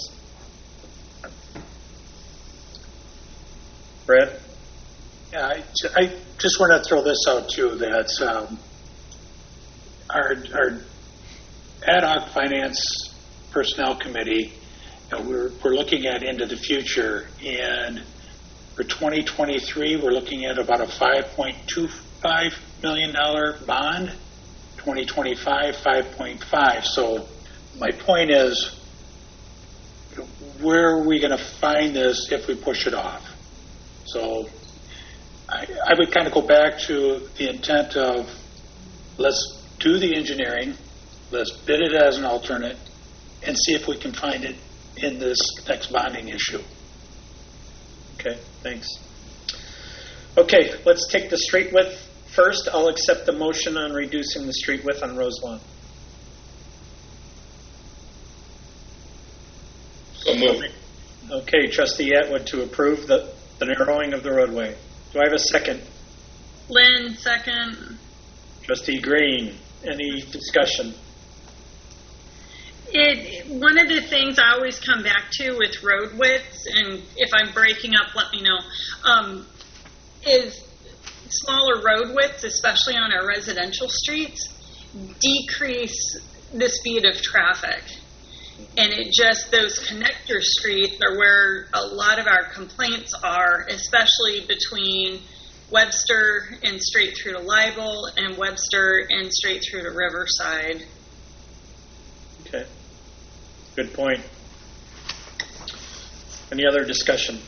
[SPEAKER 1] Brad?
[SPEAKER 10] Yeah, I just want to throw this out too, that our ad hoc finance personnel committee, we're looking at into the future, and for 2023 we're looking at about a $5.25 million bond. 2025 5.5. So my point is, where are we going to find this if we push it off? So I would kind of go back to the intent of, let's do the engineering, let's bid it as an alternate, and see if we can find it in this next bonding issue.
[SPEAKER 1] Okay, thanks. Okay, let's take the street width first. I'll accept the motion on reducing the street width on Rose Lawn.
[SPEAKER 3] So moved.
[SPEAKER 1] Okay, Trustee Atwood to approve the narrowing of the roadway. Do I have a second?
[SPEAKER 14] Lynn, second.
[SPEAKER 1] Trustee Green, any discussion?
[SPEAKER 14] One of the things I always come back to with road widths, and if I'm breaking up, let me know, is smaller road widths, especially on our residential streets, decrease the speed of traffic. And those connector streets are where a lot of our complaints are, especially between Webster and straight through to Libel and Webster and straight through to Riverside.
[SPEAKER 1] Okay, good point. Any other discussion?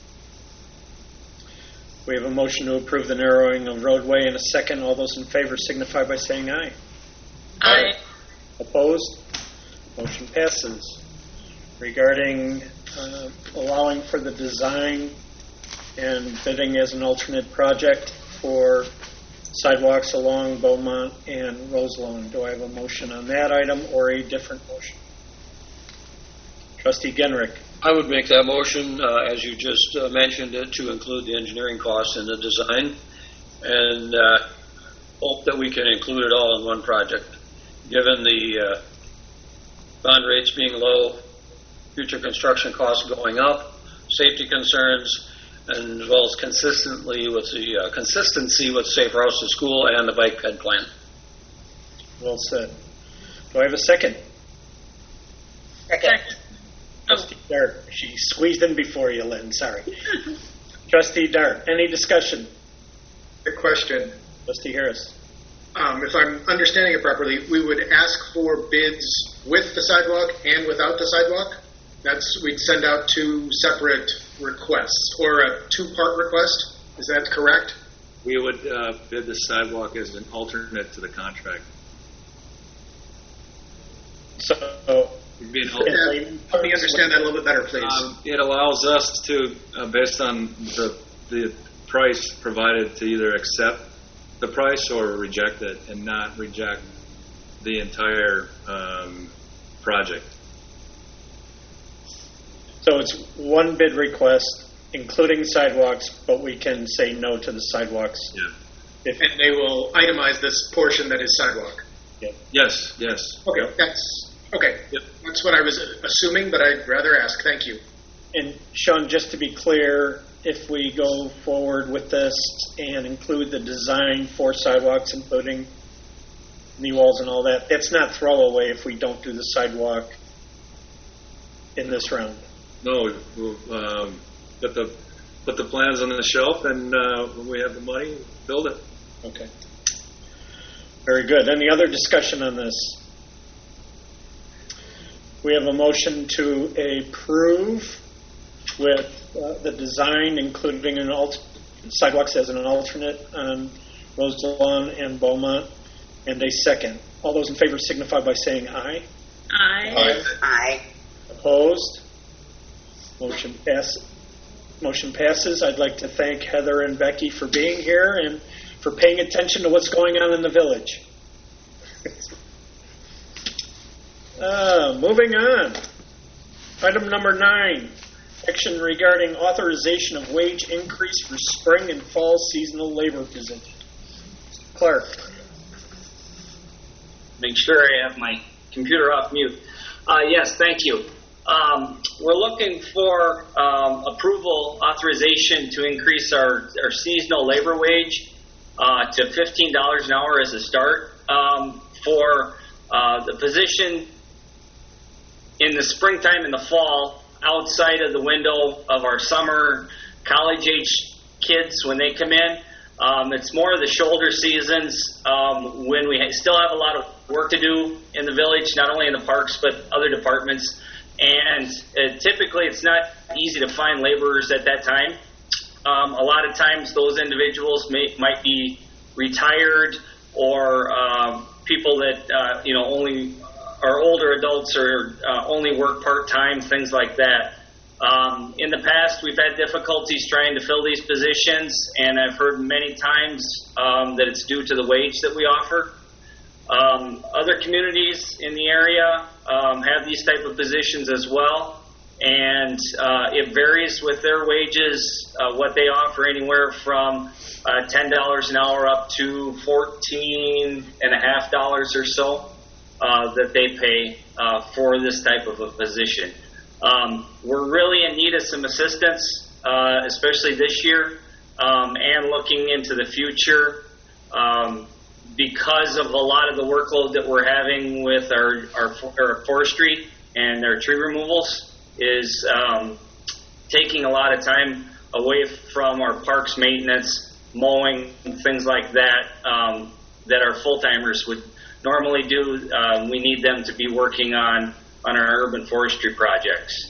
[SPEAKER 1] We have a motion to approve the narrowing of roadway in a second. All those in favor signify by saying aye.
[SPEAKER 14] Aye.
[SPEAKER 1] Opposed? Motion passes. Regarding allowing for the design and bidding as an alternate project for sidewalks along Beaumont and Rose Lawn. Do I have a motion on that item or a different motion? Trustee Genrick.
[SPEAKER 12] I would make that motion, as you just mentioned it, to include the engineering costs in the design, and hope that we can include it all in one project. Given the bond rates being low, future construction costs going up, safety concerns, and as well as consistency with Safe Routes to School and the bike ped plan.
[SPEAKER 1] Well said. Do I have a second?
[SPEAKER 2] Second.
[SPEAKER 1] Trustee Dart. She squeezed in before you, Lynn. Sorry. Trustee Dart. Any discussion?
[SPEAKER 13] Good question.
[SPEAKER 1] Trustee Harris.
[SPEAKER 13] If I'm understanding it properly, we would ask for bids with the sidewalk and without the sidewalk. We'd send out two separate requests, or a two-part request. Is that correct?
[SPEAKER 11] We would bid the sidewalk as an alternate to the contract.
[SPEAKER 1] So
[SPEAKER 11] being
[SPEAKER 13] Help me understand that a little bit better, please.
[SPEAKER 11] It allows us to, based on the price provided, to either accept the price or reject it, and not reject the entire project.
[SPEAKER 1] So it's one bid request, including sidewalks, but we can say no to the sidewalks.
[SPEAKER 11] Yeah.
[SPEAKER 13] And they will itemize this portion that is sidewalk.
[SPEAKER 1] Yeah.
[SPEAKER 11] Yes.
[SPEAKER 13] Okay, that's okay.
[SPEAKER 11] Yep.
[SPEAKER 13] That's what I was assuming, but I'd rather ask. Thank you.
[SPEAKER 1] And Sean, just to be clear, if we go forward with this and include the design for sidewalks, including knee walls and all that, that's not throwaway if we don't do the sidewalk in this round.
[SPEAKER 11] No, we'll put the plans on the shelf, and when we have the money, build it.
[SPEAKER 1] Okay. Very good. Any other discussion on this? We have a motion to approve with the design, including sidewalks as an alternate on Rose Lawn and Beaumont, and a second. All those in favor signify by saying aye.
[SPEAKER 14] Aye.
[SPEAKER 2] Aye.
[SPEAKER 1] Opposed? Motion passes. I'd like to thank Heather and Becky for being here and for paying attention to what's going on in the village. Moving on. Item number 9, action regarding authorization of wage increase for spring and fall seasonal labor positions. Clark.
[SPEAKER 5] Make sure I have my computer off mute. Yes, thank you. We're looking for approval, authorization to increase our seasonal labor wage to $15 an hour as a start for the position in the springtime and the fall outside of the window of our summer college-age kids when they come in. It's more of the shoulder seasons when we still have a lot of work to do in the village, not only in the parks but other departments. And typically it's not easy to find laborers at that time. A lot of times those individuals might be retired or people that only are older adults or only work part-time, things like that. In the past, we've had difficulties trying to fill these positions, and I've heard many times that it's due to the wage that we offer. Other communities in the area have these type of positions as well, and it varies with their wages, what they offer, anywhere from $10 an hour up to $14.50 or so that they pay for this type of a position. We're really in need of some assistance, especially this year, and looking into the future. Because of a lot of the workload that we're having with our forestry and our tree removals is taking a lot of time away from our parks maintenance, mowing, things like that, that our full-timers would normally do. We need them to be working on our urban forestry projects.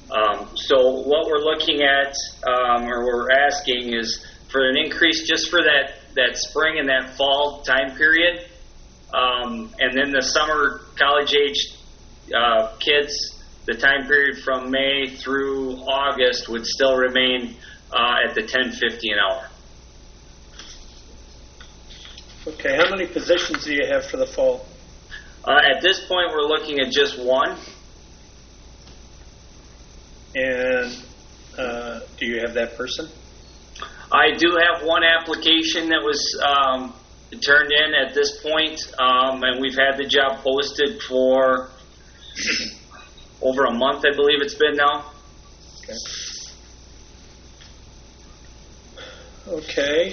[SPEAKER 5] So what we're looking at, or we're asking, is for an increase just for that spring and that fall time period, and then the summer college-age kids, the time period from May through August would still remain at the $10.50 an hour.
[SPEAKER 1] Okay, how many positions do you have for the fall?
[SPEAKER 5] At this point, we're looking at just one.
[SPEAKER 1] And do you have that person?
[SPEAKER 5] I do have one application that was turned in at this point, and we've had the job posted for over a month, I believe it's been now.
[SPEAKER 1] Okay.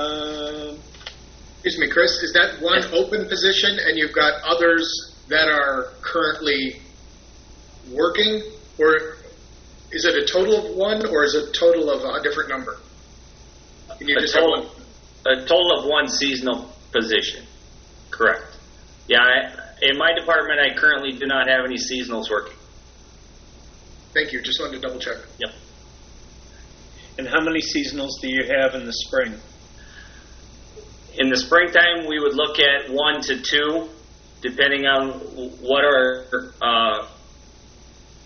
[SPEAKER 13] Excuse me, Chris, is that one open position and you've got others that are currently working? Or is it a total of one, or is it a total of a different number? Can you just have one?
[SPEAKER 5] A total of one seasonal position. Correct. Yeah, in my department, I currently do not have any seasonals working.
[SPEAKER 13] Thank you. Just wanted to double check.
[SPEAKER 5] Yep.
[SPEAKER 1] And how many seasonals do you have in the spring?
[SPEAKER 5] In the springtime, we would look at 1 to 2, depending on what our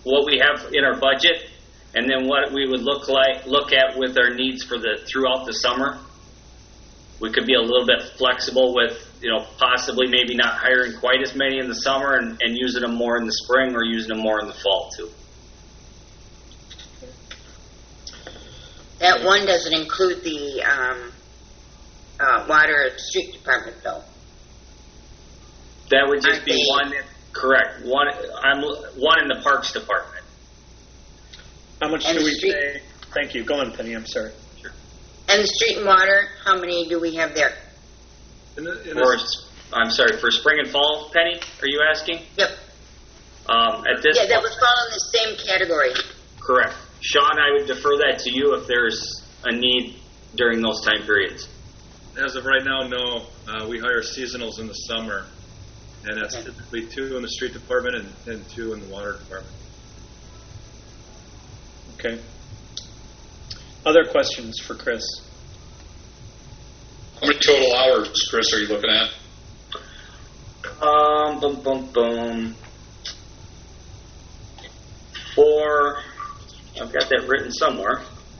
[SPEAKER 5] what we have in our budget, and then what we would look at with our needs for throughout the summer. We could be a little bit flexible with, possibly maybe not hiring quite as many in the summer and using them more in the spring or using them more in the fall too.
[SPEAKER 2] That one doesn't include the water street department bill.
[SPEAKER 5] That would just be one, correct. One in the Parks Department.
[SPEAKER 1] How much do we pay? Thank you. Go on, Penny. I'm sorry.
[SPEAKER 5] Sure.
[SPEAKER 2] And the street and water, how many do we have there?
[SPEAKER 5] I'm sorry, for spring and fall, Penny, are you asking?
[SPEAKER 2] Yep.
[SPEAKER 5] At this
[SPEAKER 2] that would fall in the same category.
[SPEAKER 5] Correct. Sean, I would defer that to you if there's a need during those time periods.
[SPEAKER 11] As of right now, no. We hire seasonals in the summer, and that's typically 2 in the street department and 2 in the water department.
[SPEAKER 1] Okay. Other questions for Chris?
[SPEAKER 3] How many total hours, Chris, are you looking at?
[SPEAKER 5] I've got that written somewhere.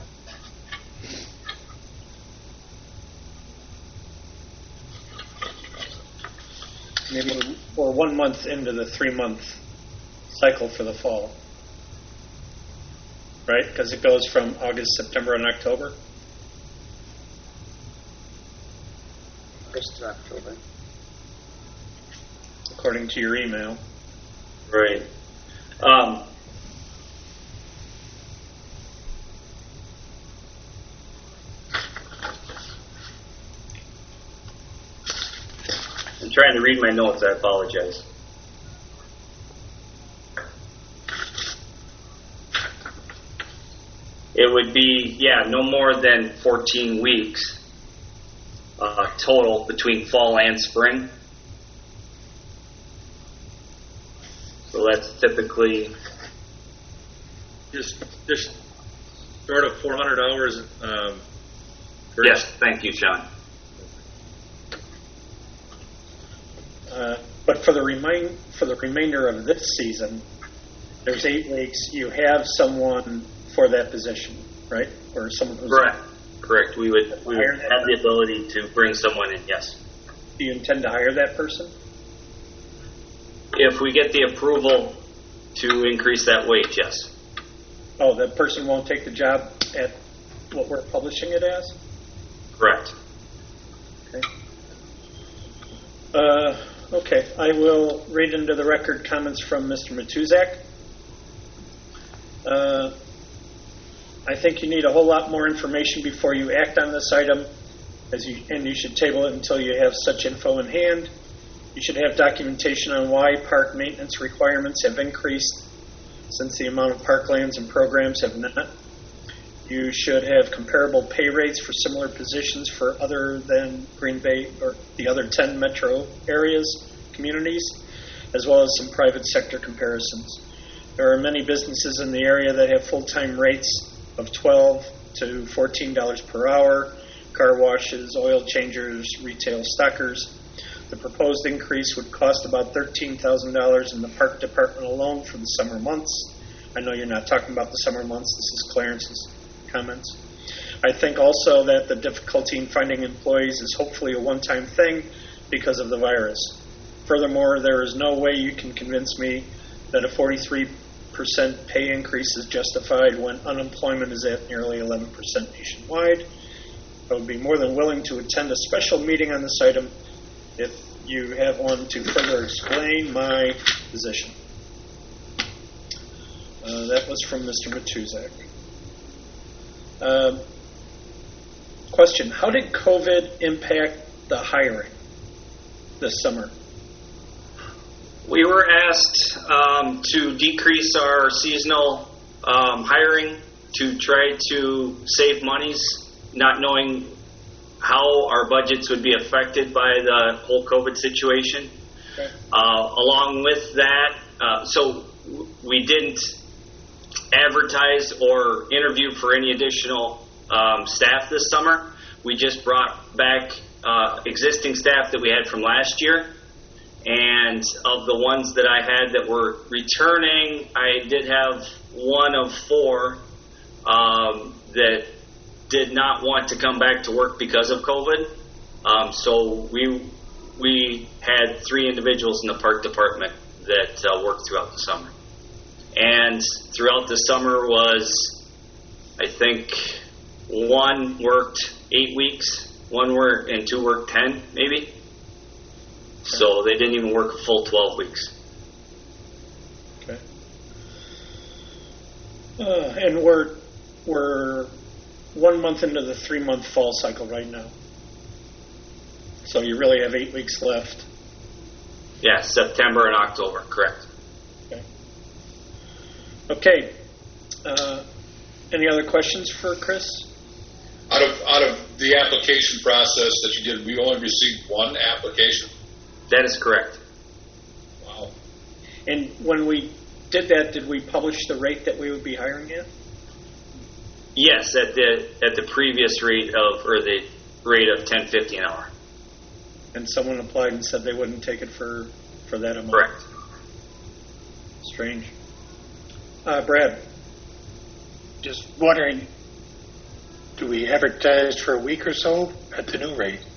[SPEAKER 1] Maybe we're 1 month into the 3-month cycle for the fall, right? Because it goes from August, September, and October.
[SPEAKER 2] August to October.
[SPEAKER 1] According to your email.
[SPEAKER 5] Right. I'm trying to read my notes. I apologize. It would be, no more than 14 weeks total between fall and spring. So that's typically
[SPEAKER 11] just short of 400 hours.
[SPEAKER 5] Yes, thank you, Sean.
[SPEAKER 1] But for the remainder of this season, there's 8 weeks. You have someone for that position, right? Or someone who's
[SPEAKER 5] correct. We would have the ability to bring someone in. Yes.
[SPEAKER 1] Do you intend to hire that person?
[SPEAKER 5] If we get the approval to increase that wage, yes.
[SPEAKER 1] Oh, that person won't take the job at what we're publishing it as?
[SPEAKER 5] Correct.
[SPEAKER 1] Okay. Okay, I will read into the record comments from Mr. Matuzak. I think you need a whole lot more information before you act on this item, and you should table it until you have such info in hand. You should have documentation on why park maintenance requirements have increased since the amount of parklands and programs have not. You should have comparable pay rates for similar positions for other than Green Bay or the other 10 metro areas, communities, as well as some private sector comparisons. There are many businesses in the area that have full-time rates of $12 to $14 per hour, car washes, oil changers, retail stockers. The proposed increase would cost about $13,000 in the park department alone for the summer months. I know you're not talking about the summer months. This is Clarence's comments. I think also that the difficulty in finding employees is hopefully a one-time thing because of the virus. Furthermore, there is no way you can convince me that a 43% pay increase is justified when unemployment is at nearly 11% nationwide. I would be more than willing to attend a special meeting on this item if you have one to further explain my position. That was from Mr. Matuzak. Question, how did COVID impact the hiring this summer?
[SPEAKER 5] We were asked to decrease our seasonal hiring to try to save monies, not knowing how our budgets would be affected by the whole COVID situation. Okay. Along with that, so we didn't advertise or interview for any additional staff this summer. We just brought back existing staff that we had from last year And of the ones that I had that were returning, I did have one of 4 that did not want to come back to work because of COVID. So we had 3 individuals in the park department that worked throughout the summer. And throughout the summer was, I think, 1 worked 8 weeks, 2 worked 10 maybe. So they didn't even work a full 12 weeks.
[SPEAKER 1] Okay. And we're 1 month into the 3-month fall cycle right now. So you really have 8 weeks left.
[SPEAKER 5] Yeah, September and October, correct.
[SPEAKER 1] Okay. Any other questions for Chris?
[SPEAKER 3] Out of the application process that you did, we only received 1 application?
[SPEAKER 5] That is correct.
[SPEAKER 1] Wow. And when we did that, did we publish the rate that we would be hiring at?
[SPEAKER 5] Yes, at the previous rate of $10.50 an hour.
[SPEAKER 1] And someone applied and said they wouldn't take it for that amount.
[SPEAKER 5] Correct.
[SPEAKER 1] Strange. Brad.
[SPEAKER 10] Just wondering, do we advertise for a week or so at the new rate?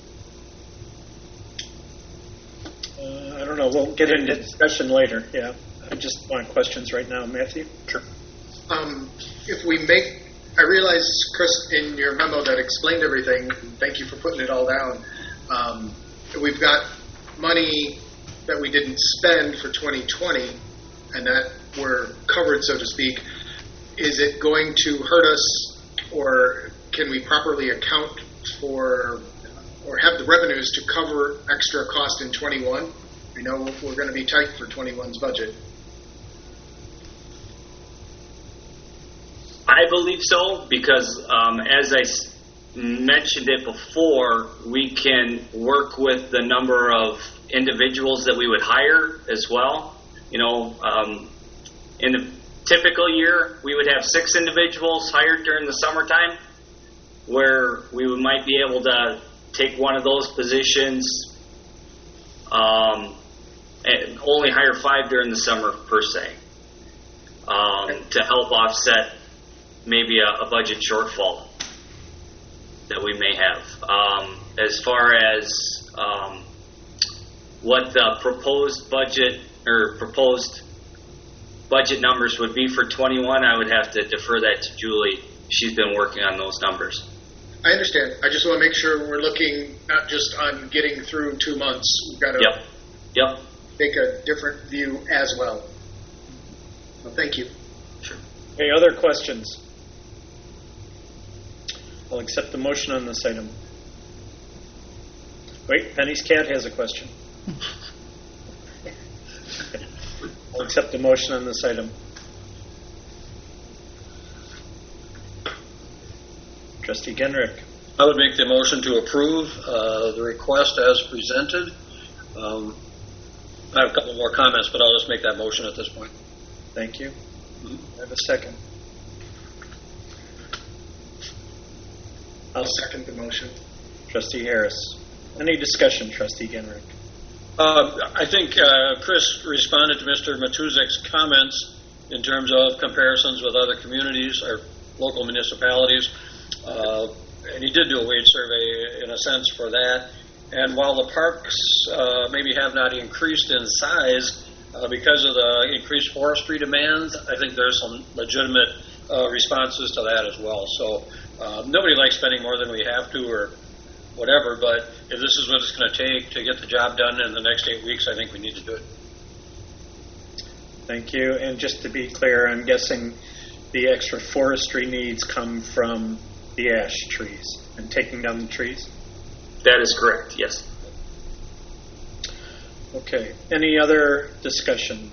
[SPEAKER 1] I don't know. We'll get into discussion later. Yeah. I just want questions right now. Matthew?
[SPEAKER 10] Sure.
[SPEAKER 13] If we make, I realize, Chris, in your memo that explained everything, thank you for putting it all down, we've got money that we didn't spend for 2020 and that we're covered, so to speak. Is it going to hurt us, or can we properly account for or have the revenues to cover extra cost in 21? We know we're going to be tight for 21's budget.
[SPEAKER 5] I believe so, because as I mentioned it before, we can work with the number of individuals that we would hire as well. You know, in a typical year, we would have 6 individuals hired during the summertime, where we might be able to take one of those positions and only hire 5 during the summer per se, to help offset maybe a budget shortfall that we may have. As far as what the proposed budget numbers would be for 21, I would have to defer that to Julie. She's been working on those numbers.
[SPEAKER 13] I understand. I just want to make sure we're looking not just on getting through 2 months. We've got to
[SPEAKER 5] Yep.
[SPEAKER 13] take a different view as well. Well, thank you.
[SPEAKER 5] Sure.
[SPEAKER 1] Any other questions? I'll accept the motion on this item. Wait, Penny's cat has a question. I'll accept the motion on this item. Trustee Genrick.
[SPEAKER 12] I would make the motion to approve the request as presented. I have a couple more comments, but I'll just make that motion at this point.
[SPEAKER 1] Thank you. I have a second.
[SPEAKER 13] I'll second the motion.
[SPEAKER 1] Trustee Harris. Any discussion, Trustee Genrick?
[SPEAKER 12] I think Chris responded to Mr. Matuzek's comments in terms of comparisons with other communities or local municipalities. And he did do a wage survey in a sense for that. And while the parks maybe have not increased in size because of the increased forestry demands, I think there's some legitimate responses to that as well. So nobody likes spending more than we have to or whatever, but if this is what it's going to take to get the job done in the next 8 weeks, I think we need to do it.
[SPEAKER 1] Thank you. And just to be clear, I'm guessing the extra forestry needs come from the ash trees and taking down the trees?
[SPEAKER 5] That is correct, yes.
[SPEAKER 1] Okay. Any other discussion?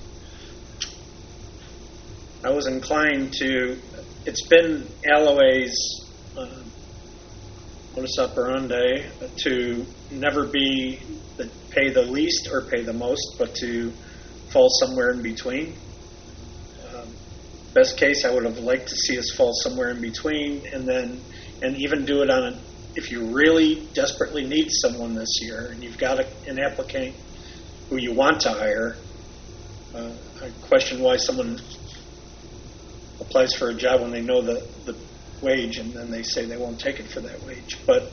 [SPEAKER 1] I was inclined to, it's been Alloway's modus operandi to never be pay the least or pay the most, but to fall somewhere in between. Best case, I would have liked to see us fall somewhere in between, and even do it on if you really desperately need someone this year and you've got an applicant who you want to hire. I question why someone applies for a job when they know the wage and then they say they won't take it for that wage. But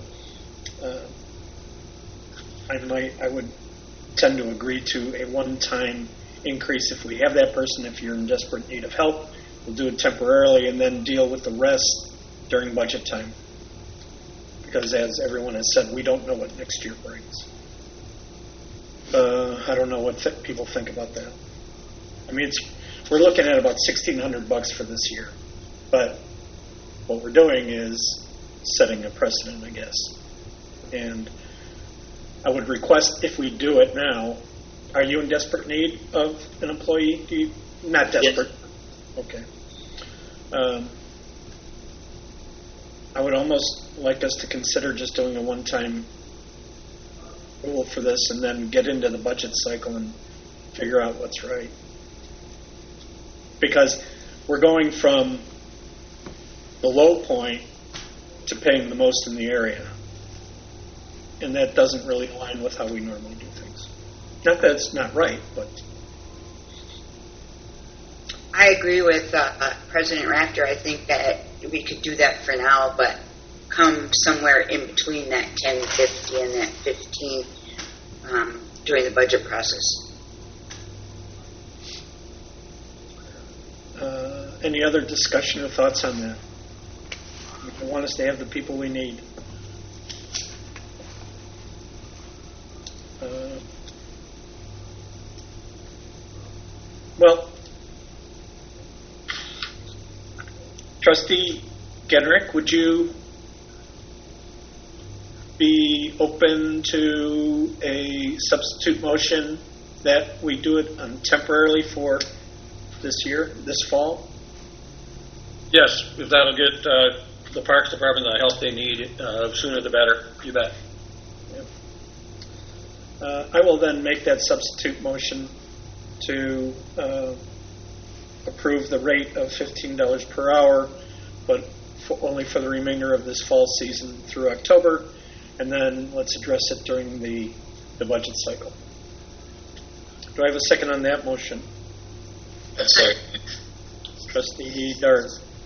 [SPEAKER 1] I would tend to agree to a one-time increase if we have that person. If you're in desperate need of help, we'll do it temporarily and then deal with the rest during budget time. Because as everyone has said, we don't know what next year brings. I don't know what people think about that. I mean, we're looking at about $1,600 for this year, but what we're doing is setting a precedent, I guess. And I would request, if we do it now, are you in desperate need of an employee? Not desperate. Yes. Okay. I would almost like us to consider just doing a one-time rule for this and then get into the budget cycle and figure out what's right. Because we're going from the low point to paying the most in the area. And that doesn't really align with how we normally do things. Not that it's not right, but...
[SPEAKER 2] I agree with President Rafter. I think that we could do that for now, but come somewhere in between that 1050 and that 15 during the budget process.
[SPEAKER 1] Any other discussion or thoughts on that? I want us to have the people we need. Well, Trustee Genrick, would you be open to a substitute motion that we do it temporarily for this year, this fall?
[SPEAKER 12] Yes, if that'll get the Parks Department the help they need, sooner the better. You bet.
[SPEAKER 1] Yeah. I will then make that substitute motion to approve the rate of $15 per hour, but only for the remainder of this fall season through October, and then let's address it during the budget cycle. Do I have a second on that motion?
[SPEAKER 3] That's right.
[SPEAKER 1] Trustee Dart.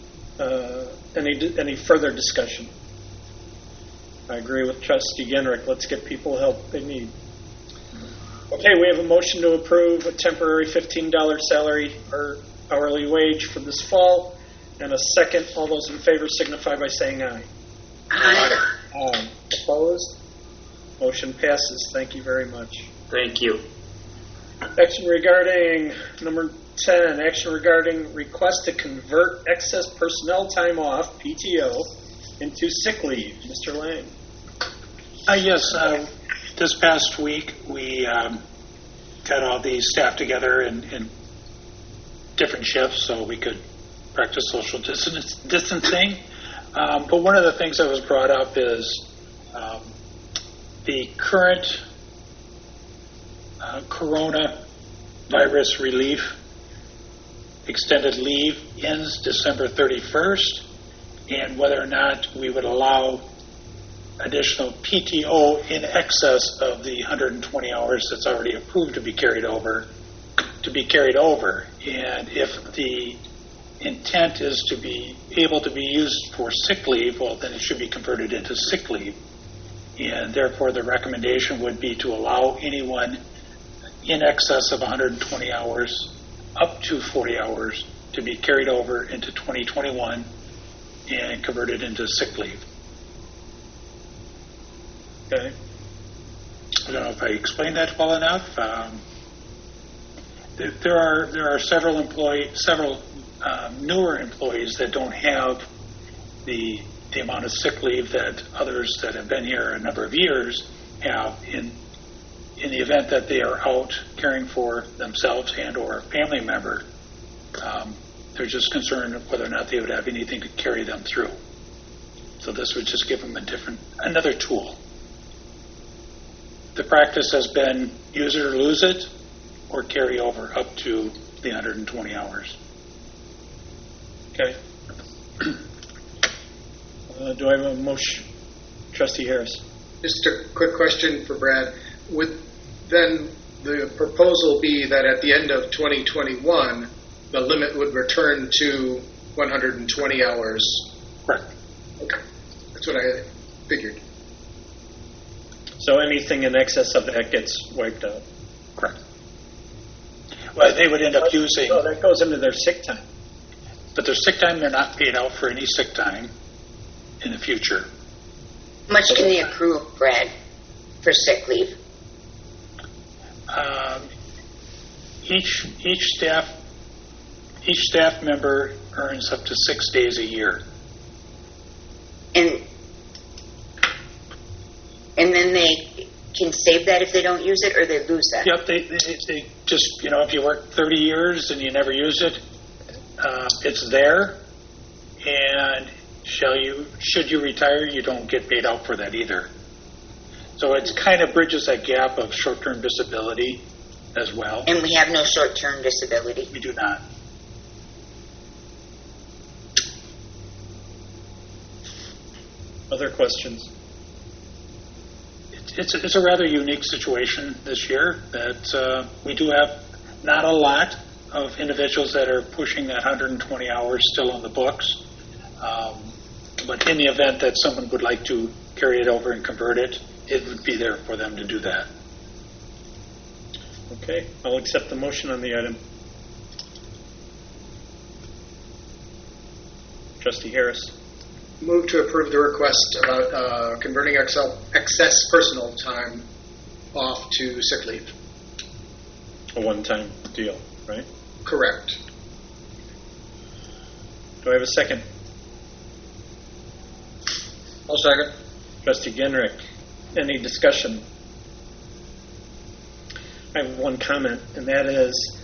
[SPEAKER 1] Any further discussion? I agree with Trustee Genrick. Let's get people help they need. Okay, we have a motion to approve a temporary $15 salary or hourly wage for this fall, and a second. All those in favor signify by saying aye.
[SPEAKER 2] Aye.
[SPEAKER 1] Aye. Opposed? Motion passes. Thank you very much.
[SPEAKER 5] Thank you.
[SPEAKER 1] Action regarding number 10, action regarding request to convert excess personnel time off, PTO, into sick leave. Mr. Lang.
[SPEAKER 10] Yes, this past week we got all the staff together in different shifts so we could practice social distancing. But one of the things that was brought up is the current coronavirus relief extended leave ends December 31st, and whether or not we would allow additional PTO in excess of the 120 hours that's already approved to be carried over. And if the intent is to be able to be used for sick leave, well, then it should be converted into sick leave. And therefore, the recommendation would be to allow anyone in excess of 120 hours up to 40 hours to be carried over into 2021 and converted into sick leave.
[SPEAKER 1] Okay.
[SPEAKER 10] I don't know if I explained that well enough. There are several newer employees that don't have the amount of sick leave that others that have been here a number of years have. In the event that they are out caring for themselves and or a family member, they're just concerned whether or not they would have anything to carry them through. So this would just give them another tool. The practice has been use it or lose it, or carry over up to the 120 hours.
[SPEAKER 1] Okay. Do I have a motion? Trustee Harris.
[SPEAKER 13] Just a quick question for Brad. Would then the proposal be that at the end of 2021, the limit would return to 120 hours?
[SPEAKER 10] Correct.
[SPEAKER 13] Okay, that's what I figured.
[SPEAKER 1] So anything in excess of that gets wiped out.
[SPEAKER 10] Correct. Well, they would end up using...
[SPEAKER 1] Oh, that goes into their sick time.
[SPEAKER 10] But their sick time, they're not paid out for any sick time in the future.
[SPEAKER 2] How much can they accrue, Brad, for sick leave?
[SPEAKER 10] Each staff member earns up to 6 days a year.
[SPEAKER 2] And then they can save that if they don't use it, or they lose that?
[SPEAKER 10] Yep, they just, if you work 30 years and you never use it, it's there, and should you retire, you don't get paid out for that either. So it kind of bridges that gap of short-term disability as well.
[SPEAKER 2] And we have no short-term disability?
[SPEAKER 10] We do not.
[SPEAKER 1] Other questions?
[SPEAKER 10] It's a rather unique situation this year that we do have not a lot of individuals that are pushing that 120 hours still on the books. But in the event that someone would like to carry it over and convert it, it would be there for them to do that.
[SPEAKER 1] Okay, I'll accept the motion on the item. Trustee Harris.
[SPEAKER 13] Move to approve the request about converting excess personal time off to sick leave.
[SPEAKER 1] A one-time deal, right?
[SPEAKER 13] Correct.
[SPEAKER 1] Do I have a second?
[SPEAKER 12] I'll second.
[SPEAKER 1] Trustee Genrick. Any discussion? I have one comment, and that is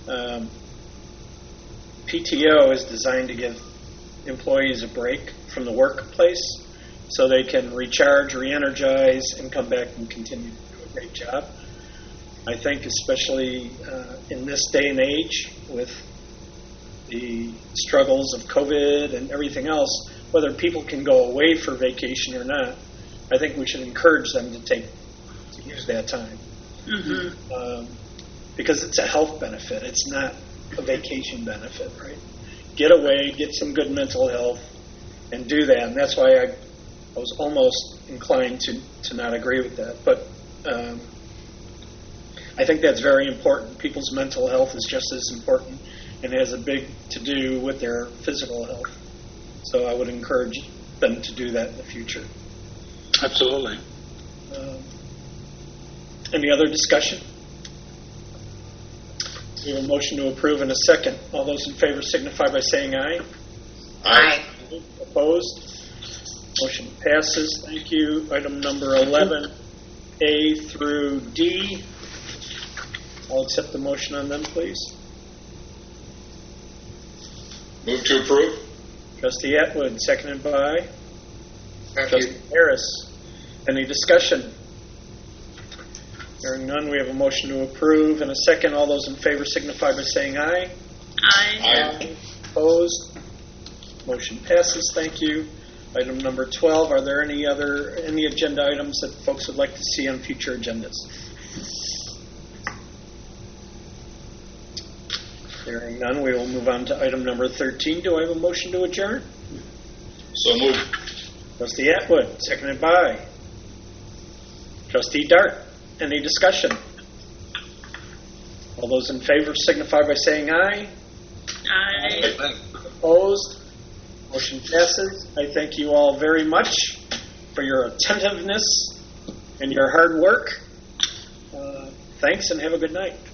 [SPEAKER 1] PTO is designed to give employees a break from the workplace so they can recharge, re-energize, and come back and continue to do a great job. I think especially in this day and age with the struggles of COVID and everything else, whether people can go away for vacation or not, I think we should encourage them to use that time. Mm-hmm. Because it's a health benefit. It's not a vacation benefit, right? Get away, get some good mental health, and do that. And that's why I was almost inclined to not agree with that. But I think that's very important. People's mental health is just as important and has a big to do with their physical health. So I would encourage them to do that in the future.
[SPEAKER 10] Absolutely.
[SPEAKER 1] Any other discussion? We have a motion to approve in a second. All those in favor signify by saying aye.
[SPEAKER 2] Aye.
[SPEAKER 1] Opposed? Motion passes. Thank you. Item number 11, A through D. I'll accept the motion on them, please.
[SPEAKER 3] Move to approve.
[SPEAKER 1] Trustee Atwood, seconded by
[SPEAKER 13] Thank
[SPEAKER 1] Trustee
[SPEAKER 13] you.
[SPEAKER 1] Harris. Any discussion? Hearing none, we have a motion to approve. In a second, all those in favor signify by saying aye.
[SPEAKER 3] Aye.
[SPEAKER 1] Opposed? Motion passes. Thank you. Item number 12, are there any agenda items that folks would like to see on future agendas? Hearing none, we will move on to item number 13. Do I have a motion to adjourn?
[SPEAKER 3] So moved.
[SPEAKER 1] Trustee Atwood, seconded by Trustee Dart. Any discussion? All those in favor signify by saying aye.
[SPEAKER 14] Aye.
[SPEAKER 1] Opposed? Motion passes. I thank you all very much for your attentiveness and your hard work. Thanks and have a good night.